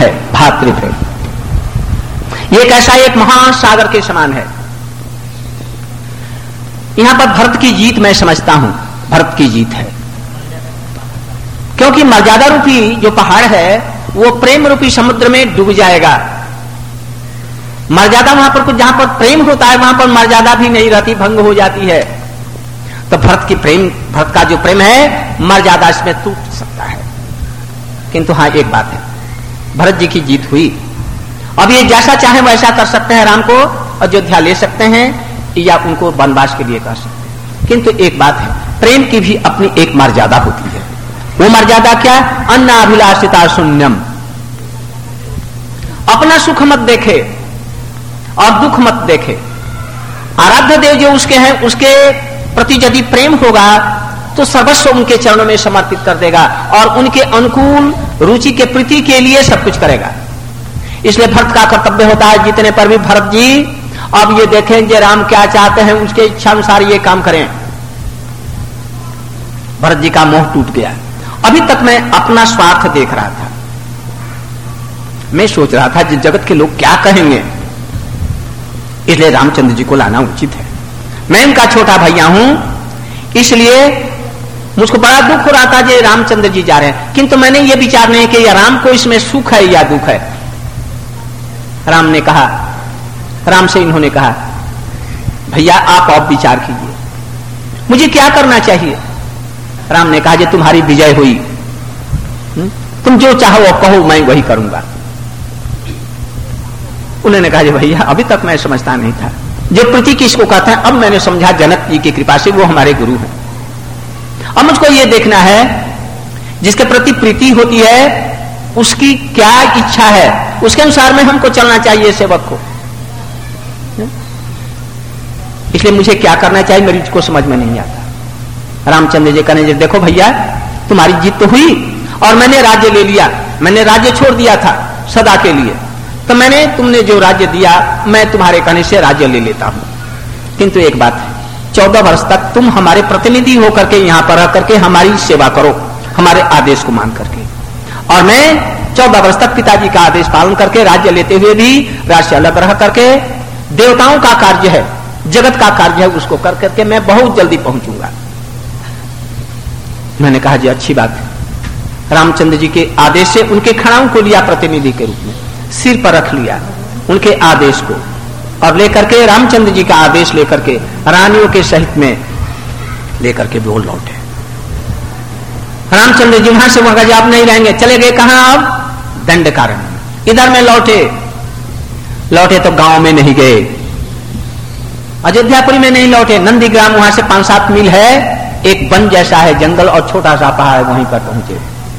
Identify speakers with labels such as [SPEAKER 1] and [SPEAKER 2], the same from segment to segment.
[SPEAKER 1] है भातृ प्रेम। ये कैसा एक महासागर के समान है। यहां पर भरत की जीत मैं समझता हूं, भरत की जीत है, क्योंकि मर्यादा रूपी जो पहाड़ है वो प्रेम रूपी समुद्र में डूब जाएगा। मर्यादा वहां पर कुछ, जहां पर प्रेम होता है वहां पर मर्यादा भी नहीं रहती, भंग हो जाती है। तो भरत का जो प्रेम है मर्यादा इसमें टूट सकता है। किंतु हाँ एक बात है, भरत जी की जीत हुई। अब ये जैसा चाहे वैसा कर सकते हैं, राम को अयोध्या ले सकते हैं या उनको वनवास के लिए कर सकते हैं। किंतु एक बात है, प्रेम की भी अपनी एक मर्यादा होती है। वो मर्यादा क्या? अन्नाभिलाषिता शून्यम। अपना सुख मत देखे और दुख मत देखे। आराध्य देव जो उसके हैं उसके प्रति यदि प्रेम होगा तो सर्वस्व उनके चरणों में समर्पित कर देगा और उनके अनुकूल रुचि के प्रीति के लिए सब कुछ करेगा। इसलिए भरत का कर्तव्य होता है जितने पर भी भरत जी अब ये देखें कि राम क्या चाहते हैं, उसके इच्छा अनुसार ये काम करें। भरत जी का मोह टूट गया। अभी तक मैं अपना स्वार्थ देख रहा था, मैं सोच रहा था कि जगत के लोग क्या कहेंगे, इसलिए रामचंद्र जी को लाना उचित है। मैं इनका छोटा भैया हूं, इसलिए मुझको बड़ा दुख हो रहा था कि रामचंद्र जी जा रहे हैं। किंतु मैंने ये विचार नहीं कि राम को इसमें सुख है या दुख है। राम से इन्होंने कहा भैया आप अब विचार कीजिए, मुझे क्या करना चाहिए। राम ने कहा कि तुम्हारी विजय हुई, तुम जो चाहो वो कहो, मैं वही करूंगा। उन्होंने कहा भैया अभी तक मैं समझता नहीं था जो प्रीति किसको कहते हैं, अब मैंने समझा जनक जी की कृपा से वो हमारे गुरु हैं। अब मुझको ये देखना है जिसके प्रति प्रीति होती है उसकी क्या इच्छा है, उसके अनुसार में हमको चलना चाहिए सेवक को। इसलिए मुझे क्या करना चाहिए मेरी को समझ में नहीं आता। रामचंद्र जी कहने देखो भैया तुम्हारी जीत तो हुई और मैंने राज्य ले लिया, मैंने राज्य छोड़ दिया था सदा के लिए, तो मैंने तुमने जो राज्य दिया मैं तुम्हारे कहने से राज्य ले लेता हूं। किंतु एक बात है, 14 वर्ष तक तुम हमारे प्रतिनिधि होकर के यहां पर रह करके हमारी सेवा करो, हमारे आदेश को मान करके, और मैं 14 वर्ष तक पिताजी का आदेश पालन करके राज्य लेते हुए भी राज्य से अलग रह करके देवताओं का कार्य है, जगत का कार्य है, उसको कर करके मैं बहुत जल्दी पहुंचूंगा। मैंने कहा जी अच्छी बात है। रामचंद्र जी के आदेश से उनके खड़ाओं को लिया प्रतिनिधि के रूप में, सिर पर रख लिया उनके आदेश को, और लेकर के रामचंद्र जी का आदेश लेकर के रानियों के सहित में लेकर के बोल लौटे। रामचंद्र जी वहां से वहां आप नहीं रहेंगे, चले गए कहां? अब दंडकारण्य में। इधर में लौटे तो गांव में नहीं गए, अयोध्यापुरी में नहीं लौटे, नंदीग्राम वहां से 5-7 मील है, एक वन जैसा है जंगल और छोटा सा पहाड़, वहीं पर पहुंचे।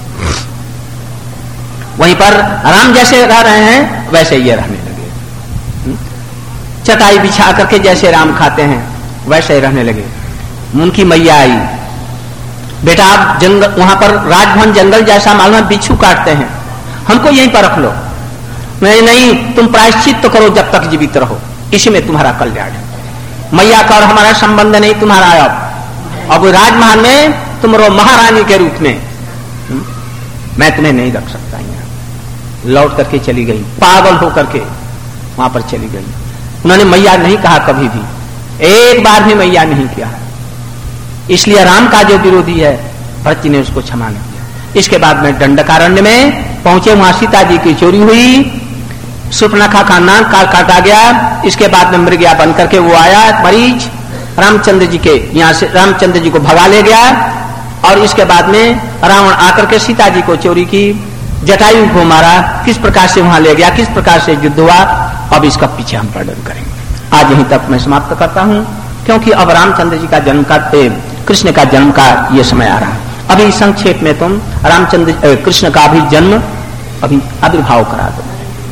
[SPEAKER 1] वहीं पर राम जैसे रह रहे हैं वैसे ये रहने लगे, चटाई बिछा करके जैसे राम खाते हैं वैसे रहने लगे। उनकी मैया आई, बेटा आप जंगल, वहां पर राजभवन जंगल जैसा मालूम है, बिच्छू काटते हैं, हमको यहीं पर रख लो। नहीं तुम प्रायश्चित तो करो जब तक जीवित रहो, इसी में तुम्हारा कल्याण है। मैया का और हमारा संबंध नहीं तुम्हारा, अब राजमहल में तुम रहो महारानी के रूप में, मैं तुम्हें नहीं रख सकता। यहाँ लौट करके चली गई, पागल होकर के वहां पर चली गई। उन्होंने मैया नहीं कहा, कभी भी एक बार भी मैया नहीं किया। इसलिए राम का जो विरोधी है भरत जी ने उसको क्षमा नहीं किया। इसके बाद में दंडकारण्य में पहुंचे, वहां सीता जी की चोरी हुई, सुपर्णखा का नाक काटा गया। इसके बाद में मृगया बन करके वो आया मरीच, रामचंद्र जी के यहां से रामचंद्र जी को भगा ले गया, और इसके बाद में रावण आकर के सीता जी को चोरी की, जटायु को मारा, किस प्रकार से वहां ले गया, किस प्रकार से युद्ध हुआ, अब इसका पीछे हम वर्णन करेंगे। आज यहीं तक मैं समाप्त करता हूं, क्योंकि अब रामचंद्र जी का जन्म का, कृष्ण का जन्म का ये समय आ रहा है। अभी संक्षेप में तुम रामचंद्र कृष्ण का भी जन्म अभी आविर्भाव करा दो।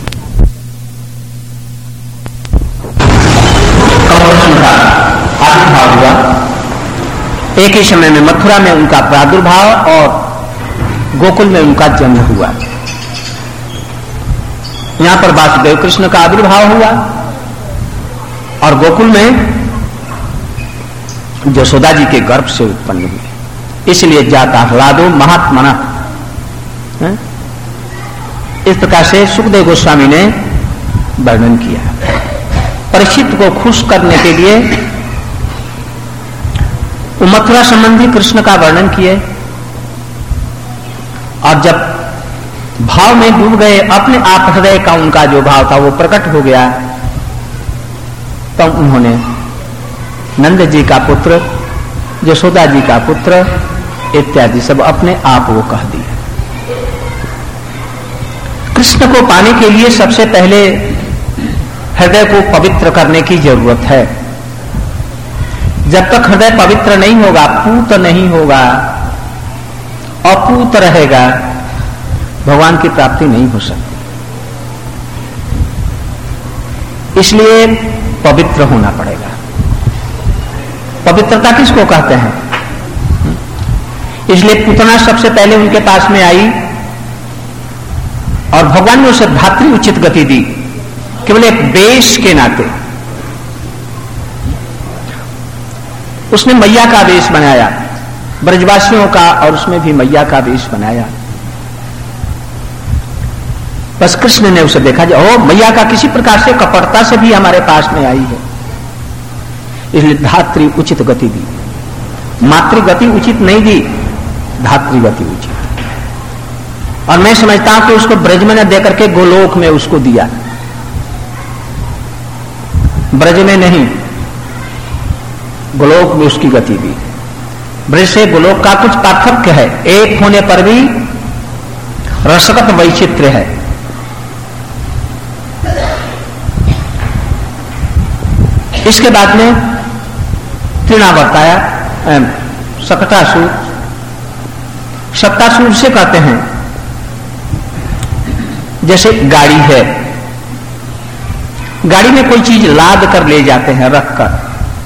[SPEAKER 1] आविर्भाव हुआ, एक ही समय में मथुरा में उनका प्रादुर्भाव और गोकुल में उनका जन्म हुआ। यहां पर वासुदेव कृष्ण का आविर्भाव हुआ और गोकुल में यशोदा जी के गर्भ से उत्पन्न हुए। इसलिए जाता ह्लादो महात्मना, इस प्रकार से सुखदेव गोस्वामी ने वर्णन किया। परीक्षित को खुश करने के लिए वो मथुरा संबंधी कृष्ण का वर्णन किए, और जब भाव में डूब गए, अपने आप हृदय का उनका जो भाव था वो प्रकट हो गया, तब उन्होंने नंद जी का पुत्र, यशोदा जी का पुत्र इत्यादि सब अपने आप वो कह दिए। कृष्ण को पाने के लिए सबसे पहले हृदय को पवित्र करने की जरूरत है। जब तक हृदय पवित्र नहीं होगा, पूत नहीं होगा, अपूत रहेगा, भगवान की प्राप्ति नहीं हो सकती। इसलिए पवित्र होना पड़ेगा। पवित्रता किसको कहते हैं? इसलिए पूतना सबसे पहले उनके पास में आई और भगवान ने उसे धात्री उचित गति दी, केवल एक वेश के नाते। उसने मैया का वेश बनाया, ब्रजवासियों का, और उसमें भी मैया का वेश बनाया। बस कृष्ण ने उसे देखा, ओ मैया का किसी प्रकार से कपटता से भी हमारे पास में आई है, इसलिए धात्री उचित गति दी। मातृ गति उचित नहीं दी, धात्री गति उचित। और मैं समझता हूं कि उसको ब्रज में न देकर के गोलोक में उसको दिया, ब्रज में नहीं, गोलोक में उसकी गति दी। ब्रज से गोलोक का कुछ पार्थक्य है, एक होने पर भी रसगत वैचित्र्य है। इसके बाद में तृणावर्त आया, सकटासुर। सकटासुर से कहते हैं जैसे गाड़ी है, गाड़ी में कोई चीज लाद कर ले जाते हैं, रखकर।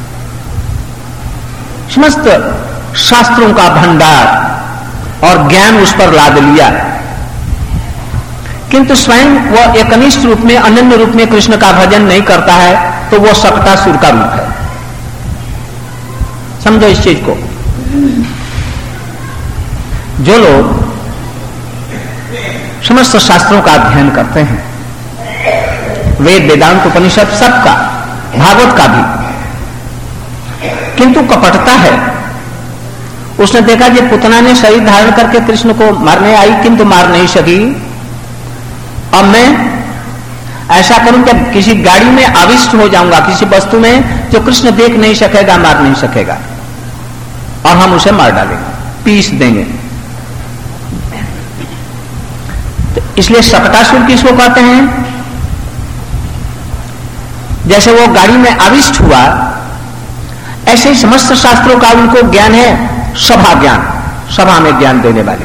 [SPEAKER 1] समस्त शास्त्रों का भंडार और ज्ञान उस पर लाद लिया, किंतु स्वयं वह एकनिष्ठ रूप में, अनन्य रूप में कृष्ण का भजन नहीं करता है, तो वह सकटासुर का रूप है। समझो इस चीज को। जो लोग समस्त शास्त्रों का अध्ययन करते हैं, वेद, वेदांत, उपनिषद सबका, भागवत का भी, किंतु कपटता है। उसने देखा कि पुतना ने शरीर धारण करके कृष्ण को मारने आई, किंतु मार नहीं सकी। अब मैं ऐसा करूं कि किसी गाड़ी में आविष्ट हो जाऊंगा, किसी वस्तु में जो कृष्ण देख नहीं सकेगा, मार नहीं सकेगा, और हम उसे मार डालेंगे, पीस देंगे। तो इसलिए सकटासुर किसको कहते हैं? जैसे वो गाड़ी में आविष्ट हुआ, ऐसे ही समस्त शास्त्रों का उनको ज्ञान है, सभा ज्ञान, सभा में ज्ञान देने वाले।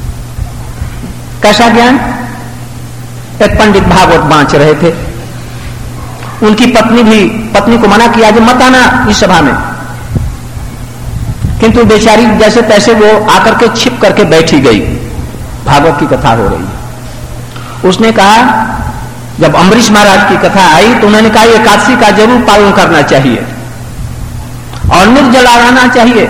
[SPEAKER 1] कैसा ज्ञान? एक पंडित भागवत बांच रहे थे, उनकी पत्नी को मना किया कि मत आना इस सभा में, किंतु बेचारी जैसे तैसे वो आकर के छिप करके बैठी गई। भागवत की कथा हो रही है। उसने कहा, जब अम्बरीश महाराज की कथा आई तो उन्होंने कहा एकादशी का जरूर पालन करना चाहिए और निर्जला रहना चाहिए।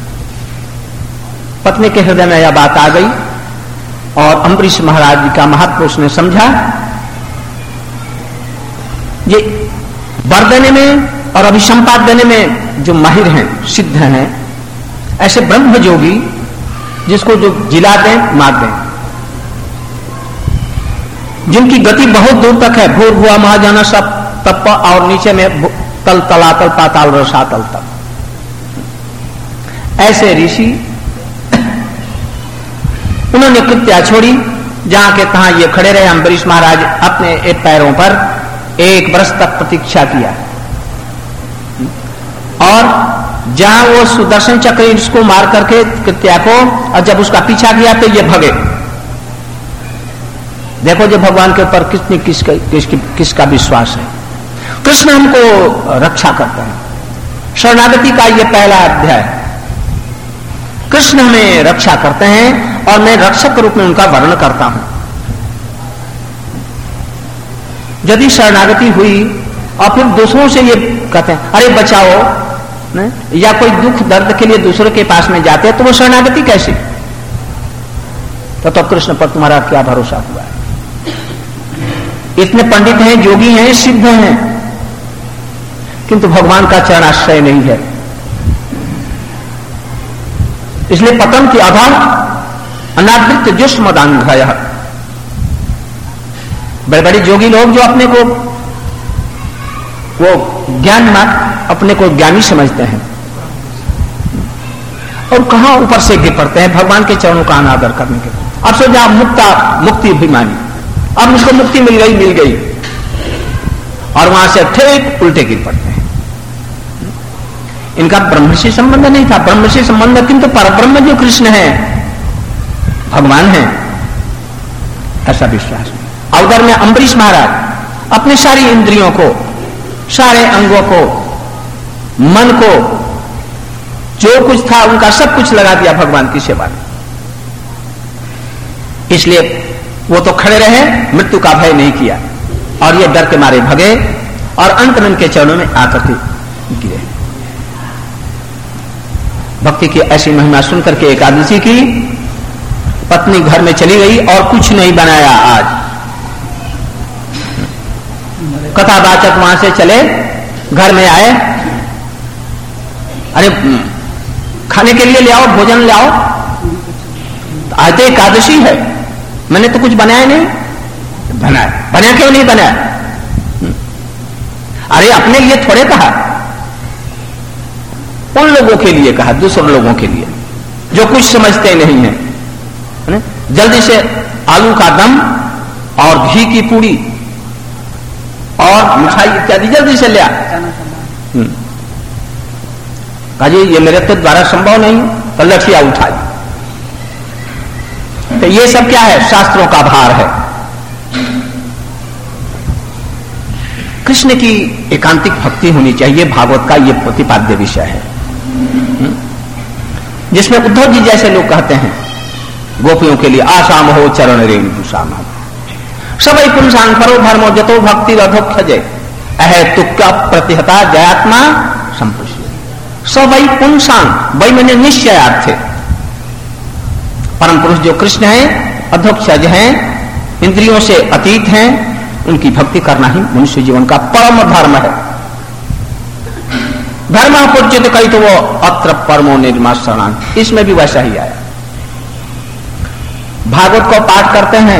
[SPEAKER 1] पत्नी के हृदय में यह बात आ गई और अम्बरीश महाराज जी का महत्व उसने समझा। ये वर देने में और अभिसंपाद देने में जो माहिर हैं, सिद्ध हैं, ऐसे ब्रह्म जोगी जिसको जो जिला दें, मार दें, जिनकी गति बहुत दूर तक है, भूर भुआ महाजाना सब तप, और नीचे में तल तलातल पाताल रसातल तक, ऐसे ऋषि उन्होंने कृत्या छोड़ी। जहां के तहां ये खड़े रहे। अम्बरीश महाराज अपने एक पैरों पर 1 वर्ष तक प्रतीक्षा किया, और जहां वो सुदर्शन चक्र इसको मार करके कृत्या को, और जब उसका पीछा किया तो ये भगे। देखो जो भगवान के ऊपर किसका विश्वास है। कृष्ण हमको रक्षा करते हैं। शरणागति का ये पहला अध्याय, कृष्ण हमें रक्षा करते हैं और मैं रक्षक के रूप में उनका वर्णन करता हूं। यदि शरणागति हुई और फिर दूसरों से ये कहते हैं अरे बचाओ, ने? या कोई दुख दर्द के लिए दूसरों के पास में जाते हैं, तो वो शरणागति कैसी? तो कृष्ण पर तुम्हारा क्या भरोसा हुआ है? इतने पंडित हैं, जोगी हैं, सिद्ध हैं, किंतु भगवान का चरणाश्रय नहीं है। इसलिए पतन की अभाव अनादृत जुष्मदांघय, बड़े बड़े जोगी लोग जो अपने को वो ज्ञान अपने को ज्ञानी समझते हैं और कहां ऊपर से गिर पड़ते हैं भगवान के चरणों का अनादर करने के। अब सोचा मुक्ति अभिमानी, अब मुझको मुक्ति मिल गई और वहां से ठीक उल्टे गिर पड़ते हैं। इनका ब्रह्म से संबंध नहीं था, ब्रह्म से संबंध किंतु परब्रह्म जो कृष्ण है, भगवान है, ऐसा विश्वास। अवतार में अम्बरीश महाराज अपने सारी इंद्रियों को, सारे अंगों को, मन को, जो कुछ था उनका सब कुछ लगा दिया भगवान की सेवा में। इसलिए वो तो खड़े रहे, मृत्यु का भय नहीं किया और ये डर के मारे भगे और अंत में उनके चरणों में आकर के गिरे। भक्ति की ऐसी महिमा सुनकर के एकादशी की पत्नी घर में चली गई और कुछ नहीं बनाया। आज कथावाचक वहां से चले, घर में आए, अरे खाने के लिए ले आओ, भोजन ले आओ। आज तो एकादशी है, मैंने तो कुछ बनाया नहीं। बनाया क्यों नहीं बनाया? अरे अपने लिए थोड़े कहा, उन लोगों के लिए कहा, दूसरे लोगों के लिए जो कुछ समझते नहीं है। जल्दी से आलू का दम और घी की पूड़ी और मिठाई इत्यादि जल्दी से ले आ। कहा जी ये मेरे तो द्वारा संभव नहीं, तो लठिया उठाई। तो ये सब क्या है? शास्त्रों का भार है। कृष्ण की एकांतिक भक्ति होनी चाहिए, भागवत का ये प्रतिपाद्य विषय है, जिसमें उद्धव जी जैसे लोग कहते हैं गोपियों के लिए आसाम हो चरण रेणु भूषाम सबई पुंसान करो धर्मो जतो भक्ति रथोक्ष जय अहे तुक्का प्रतिहता जयात्मा संपुष्य। सबई पुंसान, वही मैंने निश्चयार्थ है। परम पुरुष जो कृष्ण है, अधोक्षज हैं, इंद्रियों से अतीत हैं, उनकी भक्ति करना ही मनुष्य जीवन का परम धर्म है। धर्म पूज्यते कही तो वो अत्र परमो निर्मा शरणान, इसमें भी वैसा ही आया। भागवत को पाठ करते हैं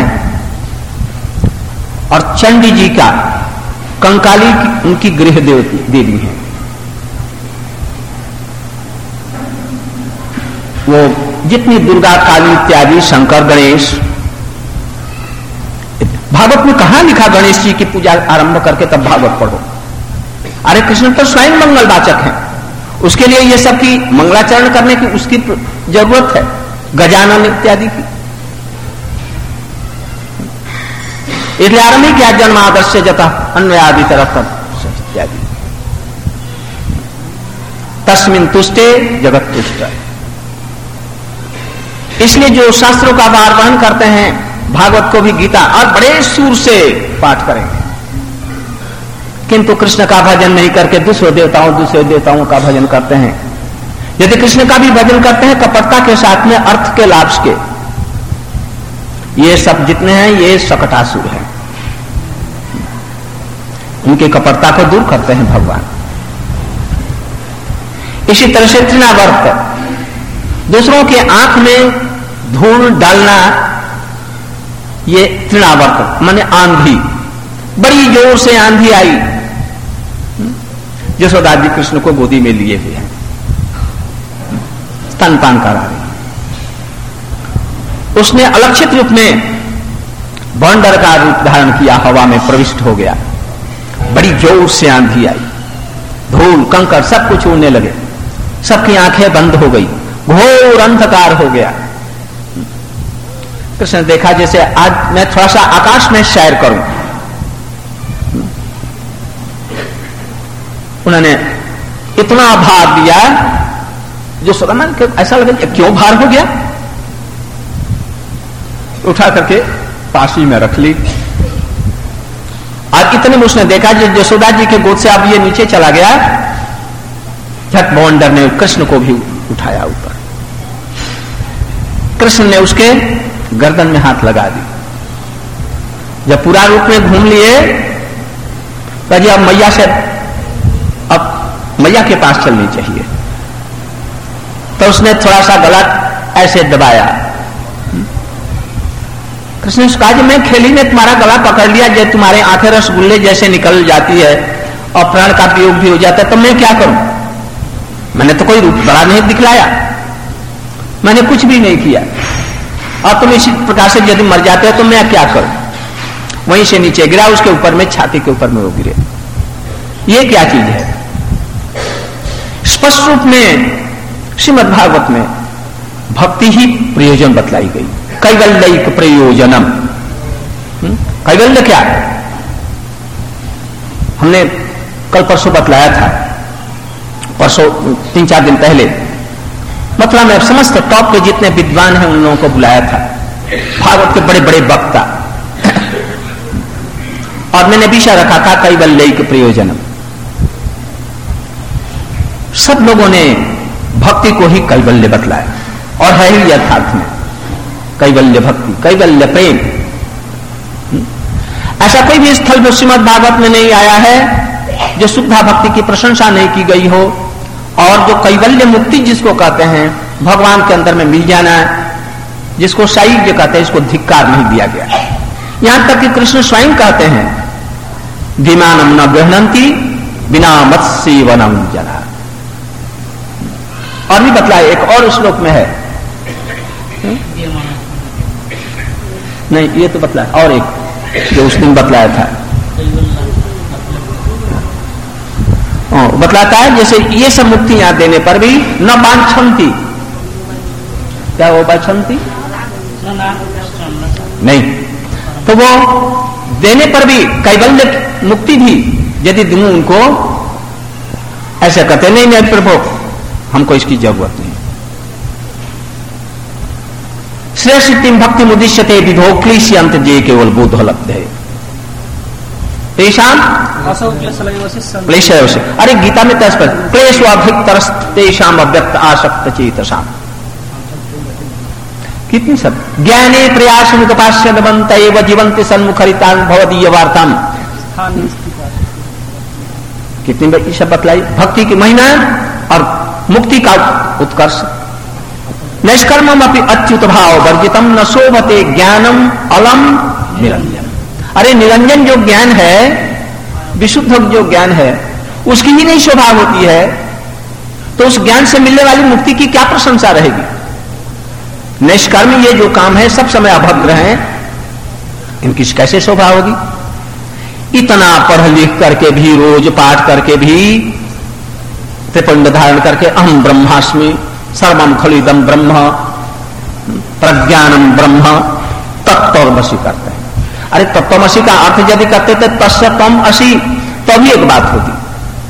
[SPEAKER 1] और चंडी जी का कंकाली उनकी गृह देवी है। वो जितनी दुर्गा काली इत्यादि शंकर गणेश, भागवत में कहां लिखा गणेश जी की पूजा आरंभ करके तब भागवत पढ़ो? अरे कृष्ण तो स्वयं मंगलवाचक हैं, उसके लिए ये सब की मंगलाचरण करने की उसकी जरूरत है, गजानन इत्यादि की। इसलिए आरंभ ही क्या जन्म आदर्श जता अन्य आदि तरफ इत्यादि तस्मिन तुष्टे जगत तुष्ट। इसलिए जो शास्त्रों का भार वहन करते हैं, भागवत को भी गीता और बड़े सुर से पाठ करेंगे, किंतु कृष्ण का भजन नहीं करके दूसरे देवताओं का भजन करते हैं। यदि कृष्ण का भी भजन करते हैं कपटता के साथ में, अर्थ के लाभ के, ये सब जितने हैं ये सकटासुर हैं, उनकी कपटता को दूर करते हैं भगवान। इसी तरह से तृणावर्त, दूसरों के आंख में धूल डालना, ये तृणावर्त माने आंधी। बड़ी जोर से आंधी आई, यशोदा जी कृष्ण को गोदी में लिए हुए हैं, स्तनपान करा रही। उसने अलक्षित रूप में बंदर का रूप धारण किया, हवा में प्रविष्ट हो गया। बड़ी जोर से आंधी आई, धूल कंकड़ सब कुछ उड़ने लगे, सबकी आंखें बंद हो गई, घोर अंधकार हो गया। कृष्ण देखा जैसे आज मैं थोड़ा सा आकाश में सैर करूं। उन्होंने इतना भार दिया जो सुगमन ऐसा लगा क्यों भार हो गया, उठा करके पासी में रख ली। और इतने में उसने देखा यशोदा जी के गोद से अब ये नीचे चला गया, झट बवंडर ने कृष्ण को भी उठाया ऊपर। कृष्ण ने उसके गर्दन में हाथ लगा दी, जब पूरा रूप में घूम लिए तो जी अब मैया से, अब मैया के पास चलनी चाहिए। तो उसने थोड़ा सा गला ऐसे दबाया। कृष्ण ने कहा, मैं खेली ने तुम्हारा गला पकड़ लिया, जब तुम्हारे आंखें रसगुल्ले जैसे निकल जाती है और प्राण का वियोग भी हो जाता है, तो मैं क्या करूं? मैंने तो कोई रूप बड़ा नहीं दिखलाया, मैंने कुछ भी नहीं किया, और तुम इसी प्रकार से यदि मर जाते हो तो मैं क्या करूं? वहीं से नीचे गिरा, उसके ऊपर में, छाती के ऊपर में वो गिरे। ये क्या चीज है? स्पष्ट रूप में श्रीमद् भागवत में भक्ति ही प्रयोजन बतलाई गई। कैवल्यिक प्रयोजनम। कैवल्य क्या? हमने कल परसों बतलाया था, परसों 3-4 दिन पहले मथुरा में समस्त टॉप के जितने विद्वान हैं उन लोगों को बुलाया था, भागवत के बड़े बड़े वक्ता, और मैंने विषय रखा था कैवल्यिक प्रयोजनम। सब लोगों ने भक्ति को ही कैवल्य बतलाया, और है ही यथार्थ में कैवल्य भक्ति, कैवल्य प्रेम। ऐसा कोई भी स्थल श्रीमद् भागवत में नहीं आया है जो शुद्धा भक्ति की प्रशंसा नहीं की गई हो, और जो कैवल्य मुक्ति जिसको कहते हैं, भगवान के अंदर में मिल जाना, जिसको सायुज्य कहते हैं, इसको धिक्कार नहीं दिया गया। यहां तक कि कृष्ण स्वयं कहते हैं, धीमानम न गृह्णन्ति बिना मत्स्यवनम जला। और भी बतलाया, एक और श्लोक में है, नहीं ये तो बतलाया, और एक जो उस दिन बतलाया था, बतलाता है जैसे ये सब मुक्ति यहां देने पर भी न वांछन्ति, क्या वो वांछन्ति नहीं, तो वो देने पर भी कैवल्य मुक्ति भी यदि दूं उनको, ऐसा कहते नहीं, नहीं प्रभु हमको इसकी जरूरत नहीं। श्रेष्ठिम भक्ति मुदिश्यते विधो क्लेशयंत जे केवल बोधोलब्ध है तेषाम क्लेश। अरे गीता में तस्पर क्लेश अभिक्तरस्तेषाम अव्यक्त आसक्त चेतसाम, कितनी सब ज्ञाने प्रयास मुपास्य नवंत एव जीवंत सन्मुखरिता भवदीय वार्ताम, कितनी सब बतलाई भक्ति की महिमा और मुक्ति का उत्कर्ष। निष्कर्मम अपि अच्युत भाव वर्जितम न शोभते ज्ञानम अलम निरंजन। अरे निरंजन जो ज्ञान है, विशुद्ध जो ज्ञान है, उसकी ही नहीं शोभा होती है, तो उस ज्ञान से मिलने वाली मुक्ति की क्या प्रशंसा रहेगी? निष्कर्म ये जो काम है सब समय अभद्र हैं, इनकी कैसे शोभा होगी? इतना पढ़ लिख करके भी, रोज पाठ करके भी, त्रिपुंड धारण करके अहम ब्रह्मास्मि सर्वम खलिदम ब्रह्म प्रज्ञानम ब्रह्म तत्वमसि करते हैं। अरे तत्वमसि का अर्थ यदि करते थे तस्य तम असि, तो भी एक बात होती।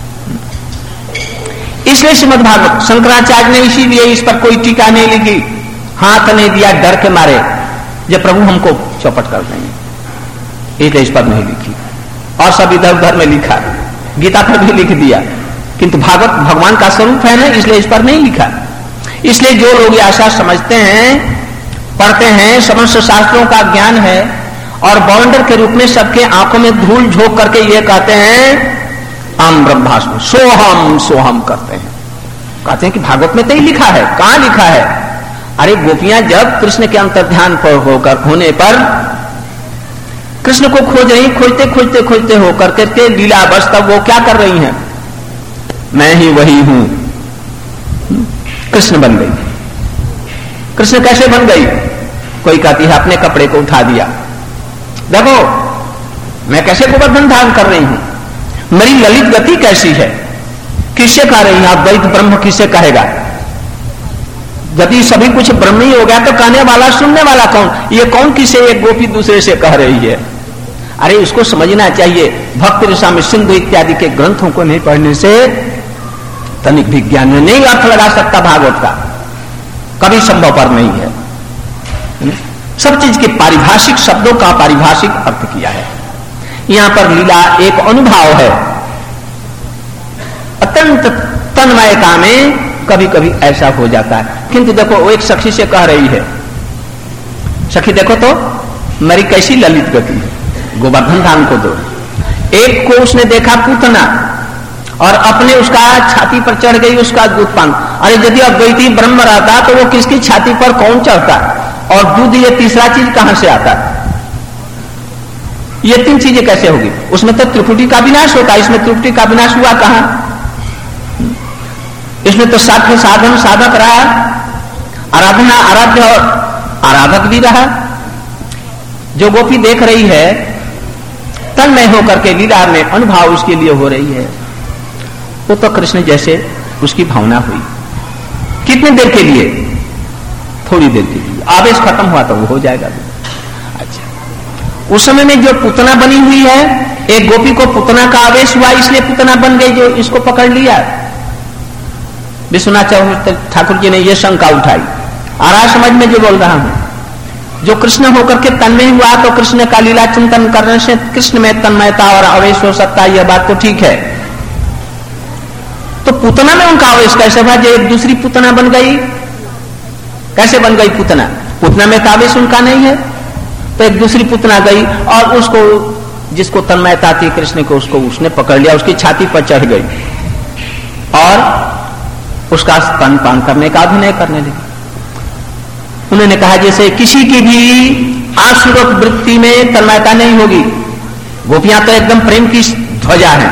[SPEAKER 1] इसलिए श्रीमद् भागवत शंकराचार्य ने इसीलिए इस पर कोई टीका नहीं लिखी, हाथ नहीं दिया डर के मारे, जब प्रभु हमको चौपट कर देंगे, इसलिए इस पर नहीं लिखी। और सब इधर उधर में लिखा, गीता पर भी लिख दिया, किंतु भागवत भगवान का स्वरूप है ना, इसलिए इस पर नहीं लिखा। इसलिए जो लोग ऐसा समझते हैं, पढ़ते हैं, समस्त शास्त्रों का ज्ञान है, और बाउंडर के रूप में सबके आंखों में धूल झोंक करके ये कहते हैं आम ब्रह्मास्मि सोहम सोहम करते हैं, कहते हैं कि भागवत में तो ही लिखा है। कहां लिखा है? अरे गोपियां जब कृष्ण के अंतर्ध्यान पर होकर होने पर कृष्ण को खोज रही, खोजते खोजते खोजते होकर करके लीला बस, तब वो क्या कर रही हैं? मैं ही वही हूं, कृष्ण बन गई। कृष्ण कैसे बन गई? कोई कहती है अपने कपड़े को उठा दिया, देखो मैं कैसे गोवर्धन धारण कर रही हूं, मेरी ललित गति कैसी है, किससे कह रही है? अद्वैत ब्रह्म किससे कहेगा? यदि सभी कुछ ब्रह्म ही हो गया तो कहने वाला सुनने वाला कौन? ये कौन किसे एक गोपी दूसरे से कह रही है? अरे उसको समझना चाहिए। भक्ति रसामृत सिंधु इत्यादि के ग्रंथों को नहीं पढ़ने से तनिक भी ज्ञान में नहीं अर्थ लगा सकता, भागवत का कभी संभव पर नहीं है। सब चीज के पारिभाषिक शब्दों का पारिभाषिक अर्थ किया है। यहां पर लीला एक अनुभव है, अत्यंत तन्मयता में कभी कभी ऐसा हो जाता है। किंतु देखो वो एक सखी से कह रही है, सखी देखो तो मेरी कैसी ललित गति है, गोवर्धन धाम को दो। एक को उसने देखा पूतना, और अपने उसका छाती पर चढ़ गई उसका दूध पान। अरे यदि अद्वैती ब्रह्म रहता तो वो किसकी छाती पर कौन चढ़ता, और दूध ये तीसरा चीज कहां से आता? ये तीन चीजें कैसे होगी? उसमें तो त्रिपुटी का विनाश होता है, इसमें त्रिपुटी का विनाश हुआ कहां? इसमें तो साध्य साधन साधक रहा, आराधना आराध्य और आराधक भी रहा। जो गोपी देख रही है तन्मय होकर के लीला में अनुभव उसके लिए हो रही है, वो तो कृष्ण जैसे उसकी भावना हुई। कितनी देर के लिए? थोड़ी देर के लिए। आवेश खत्म हुआ तो वो हो जाएगा। अच्छा, उस समय में जो पुतना बनी हुई है, एक गोपी को पुतना का आवेश हुआ इसलिए पुतना बन गई, जो इसको पकड़ लिया। विश्वनाथ ठाकुर जी ने यह शंका उठाई। आ रहा समझ में जो बोल रहा हूं? जो कृष्ण होकर के तन्मय हुआ तो कृष्ण का लीला चिंतन करने से कृष्ण में तन्मयता और आवेश हो सकता है, यह बात तो ठीक है। तो पुतना में उनका आवेश कैसे हुआ? जो एक दूसरी पुतना बन गई, कैसे बन गई पुतना? पुतना में तो आवेश उनका नहीं है, तो एक दूसरी पुतना गई और उसको, जिसको तन्मयता थी कृष्ण को, उसको उसने पकड़ लिया, उसकी छाती पर चढ़ गई और उसका स्तन पान करने का अभिनय करने लगी। उन्होंने कहा जैसे किसी की भी आसुरक वृत्ति में तन्मयता नहीं होगी। गोपियां तो एकदम प्रेम की ध्वजा है,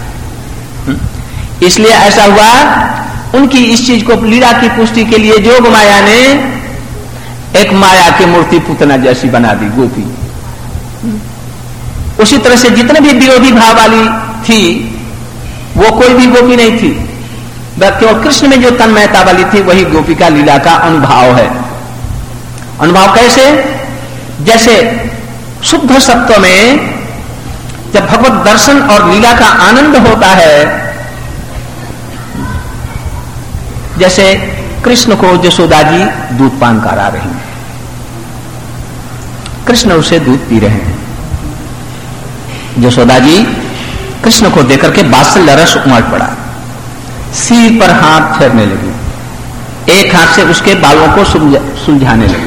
[SPEAKER 1] इसलिए ऐसा हुआ। उनकी इस चीज को लीला की पुष्टि के लिए जोग माया ने एक माया की मूर्ति पुतना जैसी बना दी गोपी। उसी तरह से जितने भी विरोधी भाव वाली थी वो कोई भी गोपी नहीं थी, केवल कृष्ण में जो तन्मयता वाली थी वही गोपी का लीला का अनुभव है। अनुभव कैसे? जैसे शुद्ध सत्व में जब भगवत दर्शन और लीला का आनंद होता है, जैसे कृष्ण को यशोदा जी दूध पान करा रही हैं, कृष्ण उसे दूध पी रहे हैं। यशोदा जी कृष्ण को देकर के वात्सल्य रस उमड़ पड़ा, सिर पर हाथ फेरने लगी, एक हाथ से उसके बालों को सुलझाने लगी,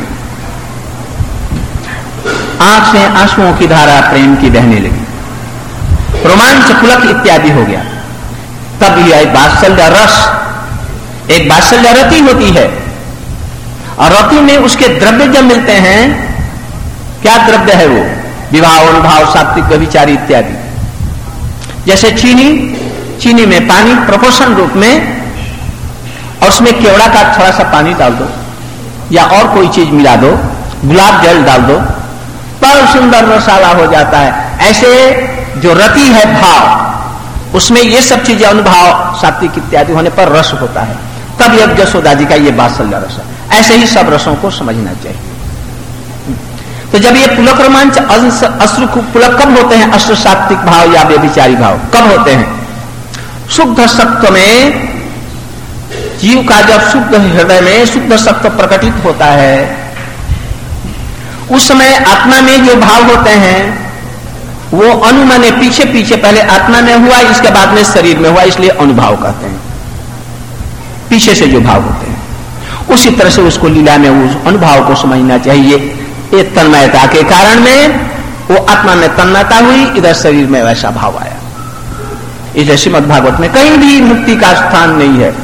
[SPEAKER 1] आंख से आंसुओं की धारा प्रेम की बहने लगी, रोमांच पुलक इत्यादि हो गया। तब यह वात्सल्य रस, एक वात्सल्य रति होती है, और रति में उसके द्रव्य जब मिलते हैं, क्या द्रव्य है वो? विवाह, अनुभाव, सात्विक, व्यभिचारी इत्यादि। जैसे चीनी में पानी प्रोपोर्शन रूप में, और उसमें केवड़ा का थोड़ा सा पानी डाल दो या और कोई चीज मिला दो, गुलाब जल डाल दो, पर सुंदर रसाला हो जाता है। ऐसे जो रति है भाव, उसमें ये सब चीजें अनुभाव, सात्विक इत्यादि होने पर रस होता है। तब यह यशोदा जी का ये वात्सल्य रस है। ऐसे ही सब रसों को समझना चाहिए। तो जब ये पुलक रोमांच अश्रु पुलक कब होते हैं? अश्रु सात्विक भाव या व्यभिचारी भाव कब होते हैं? शुद्ध सत्व में, जीव का जब शुद्ध हृदय में शुद्ध सत्व प्रकटित होता है, उस समय आत्मा में जो भाव होते हैं वो अनुमने पीछे पीछे, पहले आत्मा में हुआ, इसके बाद में शरीर में हुआ, इसलिए अनुभाव कहते हैं। पीछे से जो भाव होते हैं, उसी तरह से उसको लीला में उस अनुभाव को समझना चाहिए। ये तन्मयता के कारण में वो आत्मा में तन्मयता हुई, इधर शरीर में वैसा भाव आया। इसलिए श्रीमद् भागवत में कहीं भी मुक्ति का स्थान नहीं है।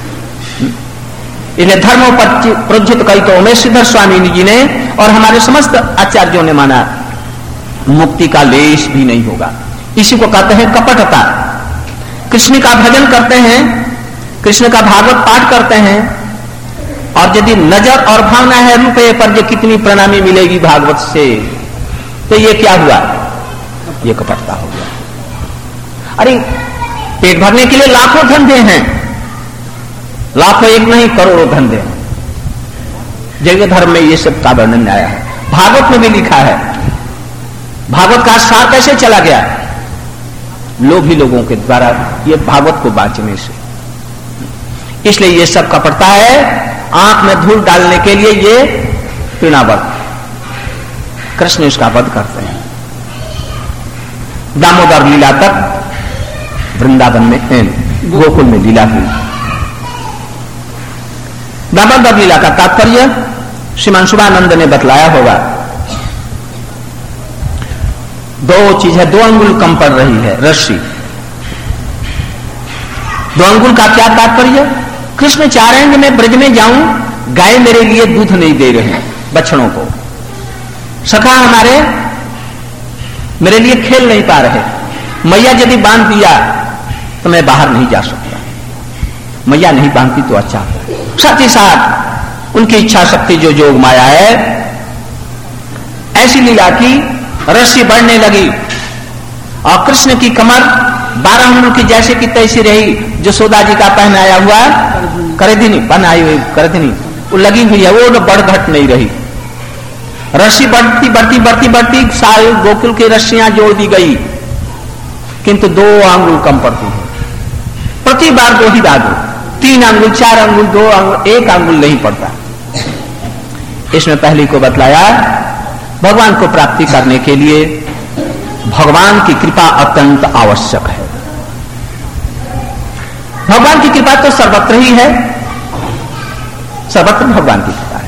[SPEAKER 1] इसलिए धर्मों प्रोज्जित कही तो उमेशधर स्वामी जी ने और हमारे समस्त आचार्यों ने माना मुक्ति का लेश भी नहीं होगा। इसी को कहते हैं कपटता। कृष्ण का भजन करते हैं, कृष्ण का भागवत पाठ करते हैं, और यदि नजर और भावना है रुपये पर जो कितनी प्रणामी मिलेगी भागवत से, तो ये क्या हुआ? ये कपटता हो गया। अरे पेट भरने के लिए लाखों धंधे हैं, लाखों एक नहीं करोड़ों धंधे हैं। जैन धर्म में ये सब का वर्णन आया है, भागवत में भी लिखा है। भागवत का सार कैसे चला गया? लोभी लोगों के द्वारा ये भागवत को बांचने से। इसलिए ये सब कपटता है। आंख में धूल डालने के लिए ये पीणावत, कृष्ण इसका वध करते हैं। दामोदर लीला तक वृंदावन में, गोकुल में लीला हुई। दामोदर लीला का तात्पर्य श्रीमान शुभानंद ने बतलाया होगा। दो चीज है, 2 अंगुल कम पड़ रही है रस्सी। 2 अंगुल का क्या तात्पर्य? कृष्ण चाह रहे हैं कि मैं ब्रज में जाऊं, गाय मेरे लिए दूध नहीं दे रहे हैं, बछड़ों को, सखा हमारे मेरे लिए खेल नहीं पा रहे, मैया यदि बांध दिया तो मैं बाहर नहीं जा सकता, मैया नहीं बांधती तो अच्छा। साथ ही साथ उनकी इच्छा शक्ति जो जोग माया है, ऐसी लीला की रस्सी बढ़ने लगी और कृष्ण की कमर 12 अंगुल की जैसे की तैसी रही। यशोदा जी का पहनाया हुआ करधिनी, पहनाई हुई करधिनी वो लगी हुई है, वो बढ़ घट नहीं रही। रस्सी बढ़ती बढ़ती बढ़ती बढ़ती सारे गोकुल की रस्सियां जोड़ दी गई, किंतु 2 अंगुल कम पड़ती है। प्रति बार 2 ही दादू, 3 अंगुल 4 अंगुल 2 अंगुल 1 अंगुल नहीं पड़ता। इसमें पहली को बतलाया भगवान को प्राप्ति करने के लिए भगवान की कृपा अत्यंत आवश्यक है। भगवान की कृपा तो सर्वत्र ही है, सर्वत्र भगवान की कृपा है।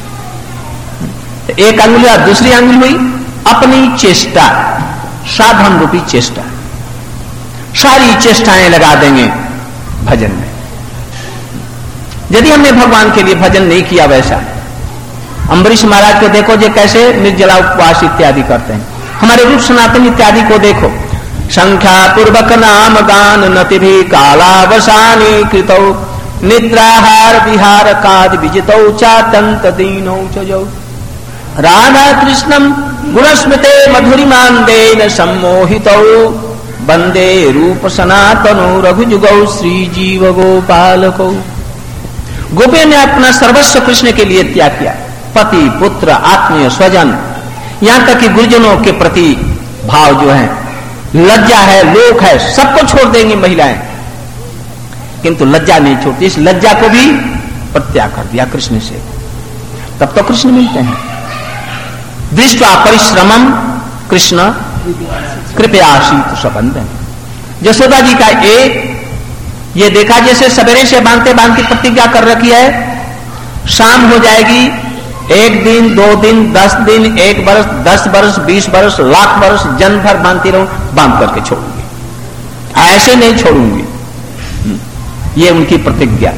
[SPEAKER 1] 1 अंगुल या दूसरी अंगुल हुई अपनी चेष्टा, साधन रूपी चेष्टा, सारी चेष्टाएं लगा देंगे भजन में। यदि हमने भगवान के लिए भजन नहीं किया, वैसा अम्बरीश महाराज को देखो जो कैसे निर्जला उपवास इत्यादि करते हैं, हमारे रूप सनातन इत्यादि को देखो, संख्या पूर्वक नाम गान नति भी कालावसानी कृतौ निद्राहार विहार काद विजितौ चातंत दीनौ चजौ राधा कृष्णम गुणस्मृते मधुरिमांदेन सम्मोहितौ वंदे रूप सनातनो रघुजुगौ श्री जीव गोपालकौ। गोपियों ने अपना सर्वस्व कृष्ण के लिए त्याग किया, पति पुत्र आत्मीय स्वजन, यहां तक कि गुरुजनों के प्रति भाव जो है, लज्जा है, लोक है, सबको छोड़ देंगी महिलाएं, किंतु लज्जा नहीं छोड़ती। इस लज्जा को भी प्रत्याग कर दिया कृष्ण से, तब तो कृष्ण मिलते हैं। दृष्टा परिश्रमम कृष्ण कृपयाशीत सबंधन। यशोदा जी का एक ये देखा, जैसे सवेरे से बांधते बांधते प्रतिज्ञा कर रखी है, शाम हो जाएगी, 1 दिन 2 दिन 10 दिन 1 वर्ष 10 वर्ष 20 वर्ष लाख वर्ष जन्म भर बांधती रहूं, बांध करके छोड़ूंगी, ऐसे नहीं छोड़ूंगी, ये उनकी प्रतिज्ञा।